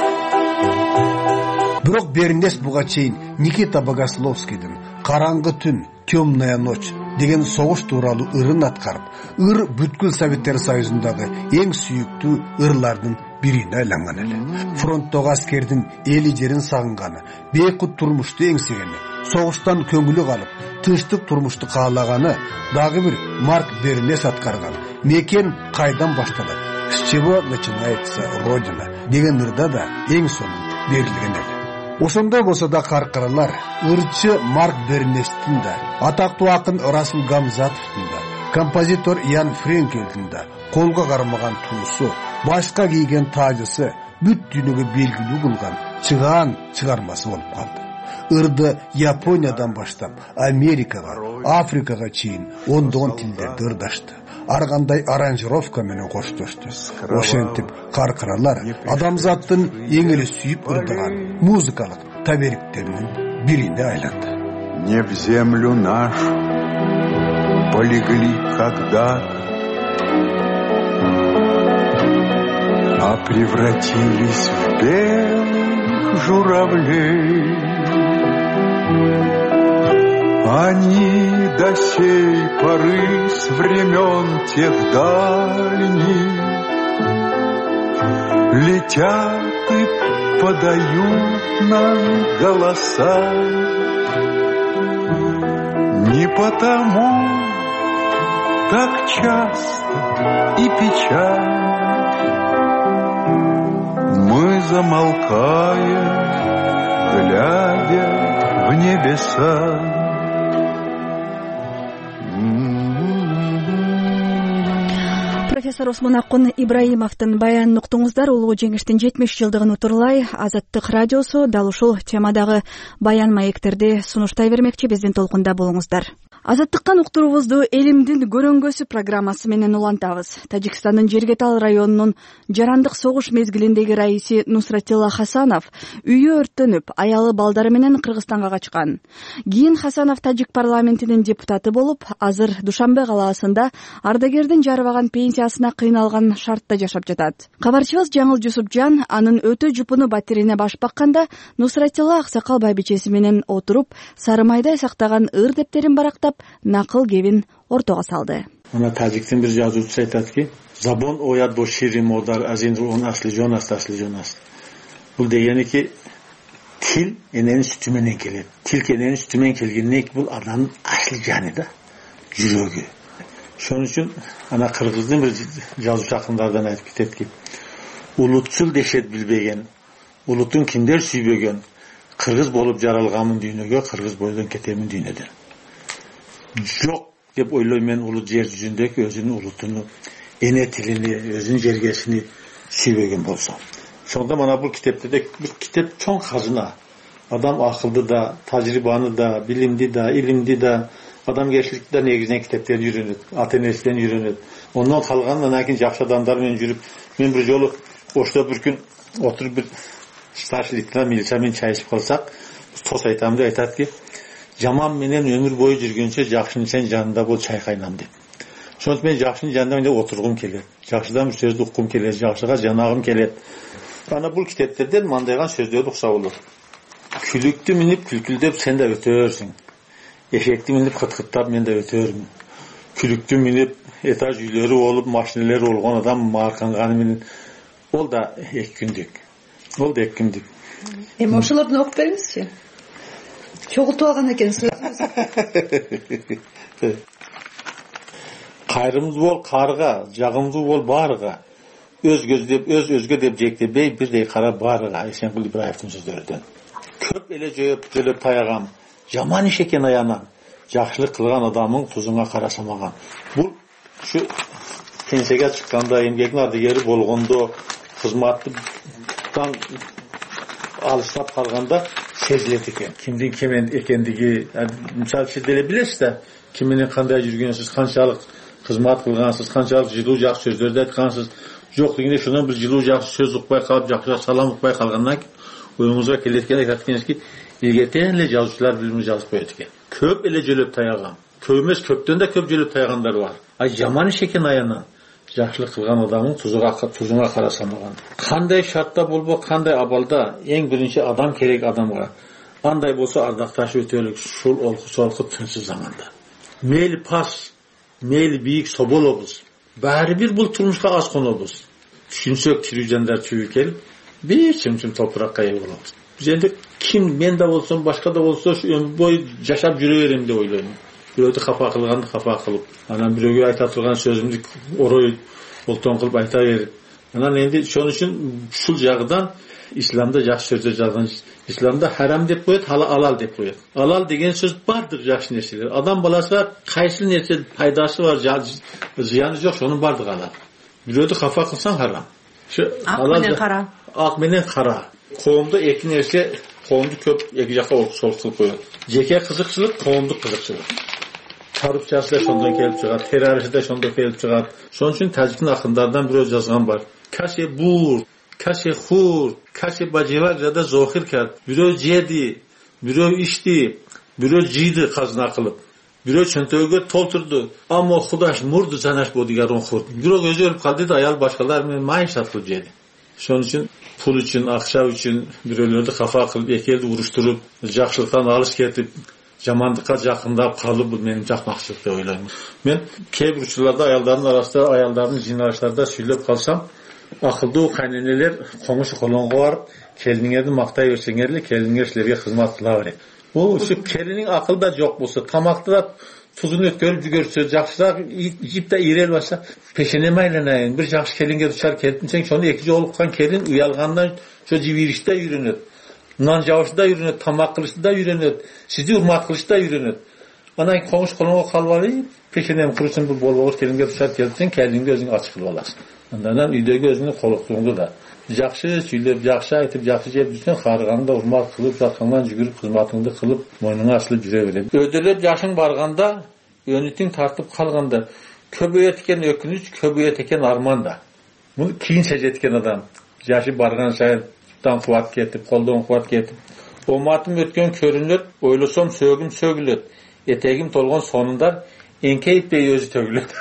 Бирок Бернес буга чейин Никита Богословскийдин «Караңгы түн, темная ночь» деген согуш тууралуу ырын аткарып, ыр бүткүл Советтер Союзундагы эң сүйүктүү ырлардын бирине айланган эле. Фронттогу аскердин эли жерин сагынганы, бейкут турмушту эңсегени, согуштан көңүлү калып, тынчтык турмушту каалаганы дагы бир Марк Бернес аткарган «Мекен кайдан башталат? С чего начинается Родина» деген ырда да эң сонун берилген эле. Ошондой болсо да каркаралар ырчы Марк Бернестин да, атактуу акын Расул Гамзатовдун да, композитор Ян Френкелдин да колго кармаган туусу, башка кийген таажысы бүт дүйнөгө белгилүү кылган чыгаан чыгармасы болуп калды. Ырды Япониядан баштап Америкага, Африкага чейин ондогон тилдерди ырдашты. Ар кандай аранжировка менен коштошту. Ошентип каркаралар адамзаттын эң эле сүйүп ырдаган музыкалык табериктеринин бирине айланды. Не в землю нашу полегли когда-то, а превратились в белых журавлей. Они до сей поры с времен тех дальних летят и подают нам голоса. Не потому так часто и печально мы замолкаем, глядя в небеса. Профессор Осмон Акун Ибраимовдун баянын уктуңуздар. Улуу жеңиштин 70 жылдыгын утурлай Азаттык радиосу дал ушул темадагы баян маектерди сунуштай бермекчи. Биздин толкунда болуңуздар. Азаттыктан уктуруубузду элимдин көрөңгөсү программасы менен улантабыз. Тажикстандын Жергетал районунун жарандык согуш мезгилиндеги раиси Нусратилла Хасанов үйү өрттөнүп, аялы балдары менен Кыргызстанга качкан. Кийин Хасанов Тажик парламентинин депутаты болуп, азыр Душанбе калаасында ардагердин жарыбаган пенсиясына кыйналган шартта жашап жатат. Кабарчыбыз Жаңыл Жусупжан анын өтө жупуну батирине баш бакканда Нусратилла аксакал байбичеси менен отуруп, Сарымайдай сактаган ыр дептерин барактап, накыл кебин ортого салды. Мына тажиктин бир жазуучусу айтат ки, забон оят бо шири модар азин руун асли жонас. Бул дегени ки, тил эненин сүтү менен келет. Тил эненин сүтү менен келгенден кийин бул адамдын асли жаны да, жүрөгү. Ошон үчүн ана кыргыздын бир жазуучу акындардан айтып кетет ки, улутчул дешет билбеген, улутун кимдер сүйбөгөн, кыргыз болуп жаралганмын дүйнөгө, кыргыз бойдон кетемин дүйнөдөн. Жок деп ойлойм мен улут жер жүзүндөгү өзүнүн улутуну, эне тилини, өзүнүн жергесини сүйбөгөн болсо. Ошондо мана бул китептерде бир китеп чоң казына. Адам акылды да, тажрыйбаны да, билимди да, илимди да, адамгершілікті негізінен кітаптан үйренеді, ата енесінен үйренеді. Ondan қалған анан кийин жакшы адамдармен жүрүп, мен бір жолы ошто бір күн отырып бір старший лейтенант милициямен чай ішіп қалсақ, тос айтамын деп айтады ки, жаман менен өмір бойы жүргенше жакшының сен жанында бол, чай кайнам деп. Сонда мен жакшының жанында отырғым келеді. Жакшыдан бір сөзді ұққым келеді, жакшыға жанағым келеді. Ана бұл китептерден мандайған сөздерді ұқса болот. Күлікті мініп күлкілдеп сен де өтөрсің. Ешекті мініп қыт-қыттап мен де өтөрмін. Күлікті мініп этаж үйлері олып, машинелері олған адам марқанғаны менен. Ол да 2 күндік. Ол да 2 күндік. Ошолордун окуп бериңизчи. Чогултуп алган экенсиз. Кайрымдуу бол карга, жагымдуу бол барга. Өзгө деп жектебей, бирдей кара барга. Эсенкул Ибраевдин сөздөрүдөн. Көп эле жөп таягам. Жаман иш экен аянан. Жакшылык кылган адамың тузуңа карасамаган. Бул şu пенсияга чыкканда, эмгектин ардагери болгондо, кызматтан алыстап калганда сезилет экен. Кимдин ким экендиги, мисалы сиз деле билесиз да, ким менен кандай жүргөнсүз, канчалык кызмат кылгансыз, канчалык жылуу жакшы сөздөрдү айткансыз. Жок дегенде шундан бир жылуу жакшы сөз укпай калып, жакшы салам укпай калгандан кийин оюңузга келеткен айтат экенсизки, илгертен эле жазуучулар билими жазып коет экен. Көп эле жөлөп таяган. Көп эмес, көптөн да көп жөлөп таягандар бар. Ай жаман иш экен аянан. Жакшылык кылган адамың тузуңа карасамаган. Кандай шартта болбо, кандай абалда эң биринчи адам керек адамга. Андай болсо ардакташ өтөлүк шул олку тынчсыз заманда. Мейли пас, мейли бийик соболобуз. Баары бир бул турмушка аз конобуз. Түшүнсөк тирүү жандар чүгү келип, бир чымчым топуракка ээ болобуз. Биз энди ким мен да болсом, башка да болсо өмүр бою жашап жүрө берем деп ойлойм. Бирөөдү капа кылганды капа кылып, анан бирөөгө айта турган сөзүмдү орой олтон кылып айта берип. Анан энди ошон үчүн ушул жагынан исламда жакшы сөздөр жазган. Исламда харам деп коет, алал деп коет. Алал деген сөз бардык жакшы нерселер. Адам баласына кайсы нерсе пайдасы бар, зыяны жок, шонун бардык алал. Бирөөдү капа кылсаң харам. Ак менен кара. Ак менен кара. Коомдо 2 нерсе, коомду көп 2 жакка окшоштуруп коет. Жеке кызыкчылык, коомдук кызыкчылык. Коррупциясы да шондон келип чыгат, терроризм да шондон келип чыгат. Шон үчүн тажиктин акындарынан бирөө жазган бар. Каше бур, каше хур, каше бажевак жада зохир кат. Бирөө жеди, бирөө ичти, бирөө жийди казына кылып. Бирөө чөнтөгө толтурду. Аммо Кудаш мурду жанаш бодигарон хурд. Бирөө өзү өлүп калды да аял башкалар менен майшат кылып жеди. Шон үчүн пул үчүн, акча үчүн бирөөлөрдү кафа кылып, эки элди уруштуруп, жакшылыктан алыс кетип, жамандыкка жакындап калып, бул менин жакмакчылык деп ойлойм. Мен кээ бир учурларда аялдардын арасында, аялдардын жиналыштарда сүйлөп калсам, акылдуу кайненелер коңуш колонго барып, келиниңерди мактай берсеңер эле, келиниңер силерге кызмат кыла берет. Бул ушу келинин акылда жок болсо, тамакты да тузун өткөрүп жүгөрсө, жакшыраак жип да ирел баса, пешенеме айланайын, бир жакшы келинге дучар келипсең, шону 2 жолу уккан келин уялгандан шо жибириште үйрөнөт. Нан жабышта үйрөнөт, тамак кылышта үйрөнөт, сизди урмат кылышта үйрөнөт. Анан коңуш колонго калып алып, пешенем курсын бул болбогур келинге дучар келипсең, келиңди өзүң ачык кылып аласың. Андан үйдөгү өзүңдүн колуктугуңду да жакшы сүйлөп, жакшы айтып, жакшы жеп жүрсөң, карыганда урмат кылып, жаткандан жүгүрүп, кызматыңды кылып, мойнуңа асылып жүрө берет. Өйдөлөп жашың барганда, өнүтүң тартып калганда, көбөйөт экен өкүнүч, көбөйөт экен арман да. Муну кийин сезет экен адам. Жашы барган сайын кубат кетип, колдон кубат кетип. Оматым өткөн көрүнөт, ойлосом сөөгүм сөгүлөт. Этегим толгон сонундар, эңкейтпей өзү төгүлөт.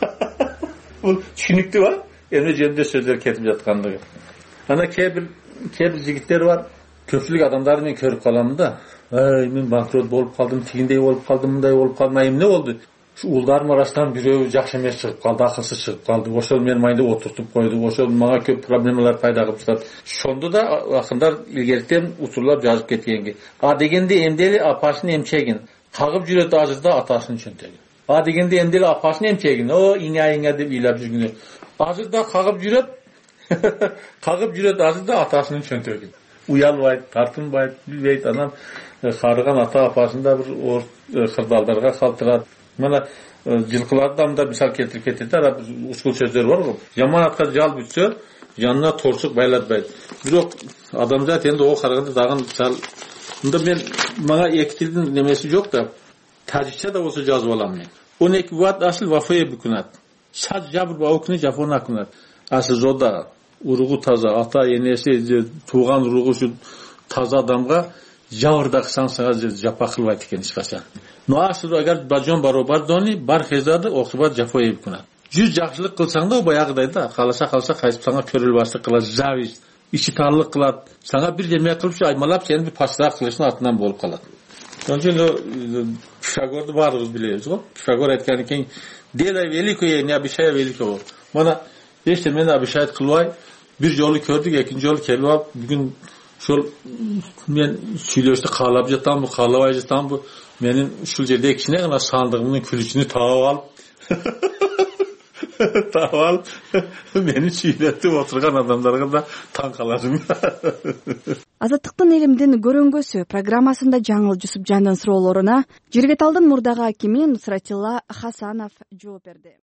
Бул түшүнүктүү ба? Эмне жөнүндө сөздөр кетип жаткандыгы. Ана кээ бир жигиттер бар, көпчүлүк адамдарды мен көрүп каламын да. Ай, мен банкрот болуп калдым, тигиндей болуп калдым, мындай болуп калдым, эмне болду? Şu улдарым арасынан бирөө жакшы эмес чыгып калды, акылсыз чыгып калды. Ошол мени майда отуртуп койду. Ошол мага көп проблемалар пайда кылып жатат. Шондо да акындар илгертен учурлап жазып кеткенги. А дегенде эмдели апасын эмчегин, кагып жүрөт азырда атасынын чөнтөгүн. А дегенде эмдели апасын эмчегин, о иңа деп ыйлап жүргөнү. Азырда кагып жүрөт азырда атасынын чөнтөгүн. Уялбайт, тартынбайт, билбейт. Анан карыган ата апасын да бир кырдалдарга калтырат. Mana жылкылардан да мисал келтирип кетет. Ара ушул сөздөр бар го. Жаман атка жал бүтсө, жанына торчук байлатпайт. Бирок адамзат энди ого караганда дагы мисал мында мен мага эки тилдин немеси жок да. тажикча да болсо жазып алам мен. 12 ват асыл вафая бүкүнат. Сад жабыр баукуны жапона күнат. Асыл жода уругу таза, ата энеси тууган уругу ушу таза адамга жабырдак саңсага жапа кылбайт экен эч качан. Но асыл агар бажон баробар дони бар хезады окубат жафая бүкүнат. 100 жакшылык кылсаң да баягыдай да каласа кайсып сага төрөл баштык кылат, зависть, ичи таарлык кылат. Сага бир жеме кылыпчы аймалап сени бир пачтак кылышын артынан болуп калат. Ошондо Пифагорду баарыбыз билебиз го. Пифагор айткан экен, делай великое, не обещай великого. Мана эчтемени обещать кылбай, бир жолу көрдүк, экинчи жолу келип алып, бүгүн ошол мен сүйлөштү каалап жатамбы, каалабай жатамбы, менин ушул жерде кичине гана сандыгымдын күлүчүнү таап алып мени сүйлөтүп отурган адамдарга да таң каладым. Азаттыктын элимдин көрөңгөсү программасында Жаңыл Жусупжандын суроолоруна Жиргеталдын мурдагы акими Нусратилла Хасанов жооп берди.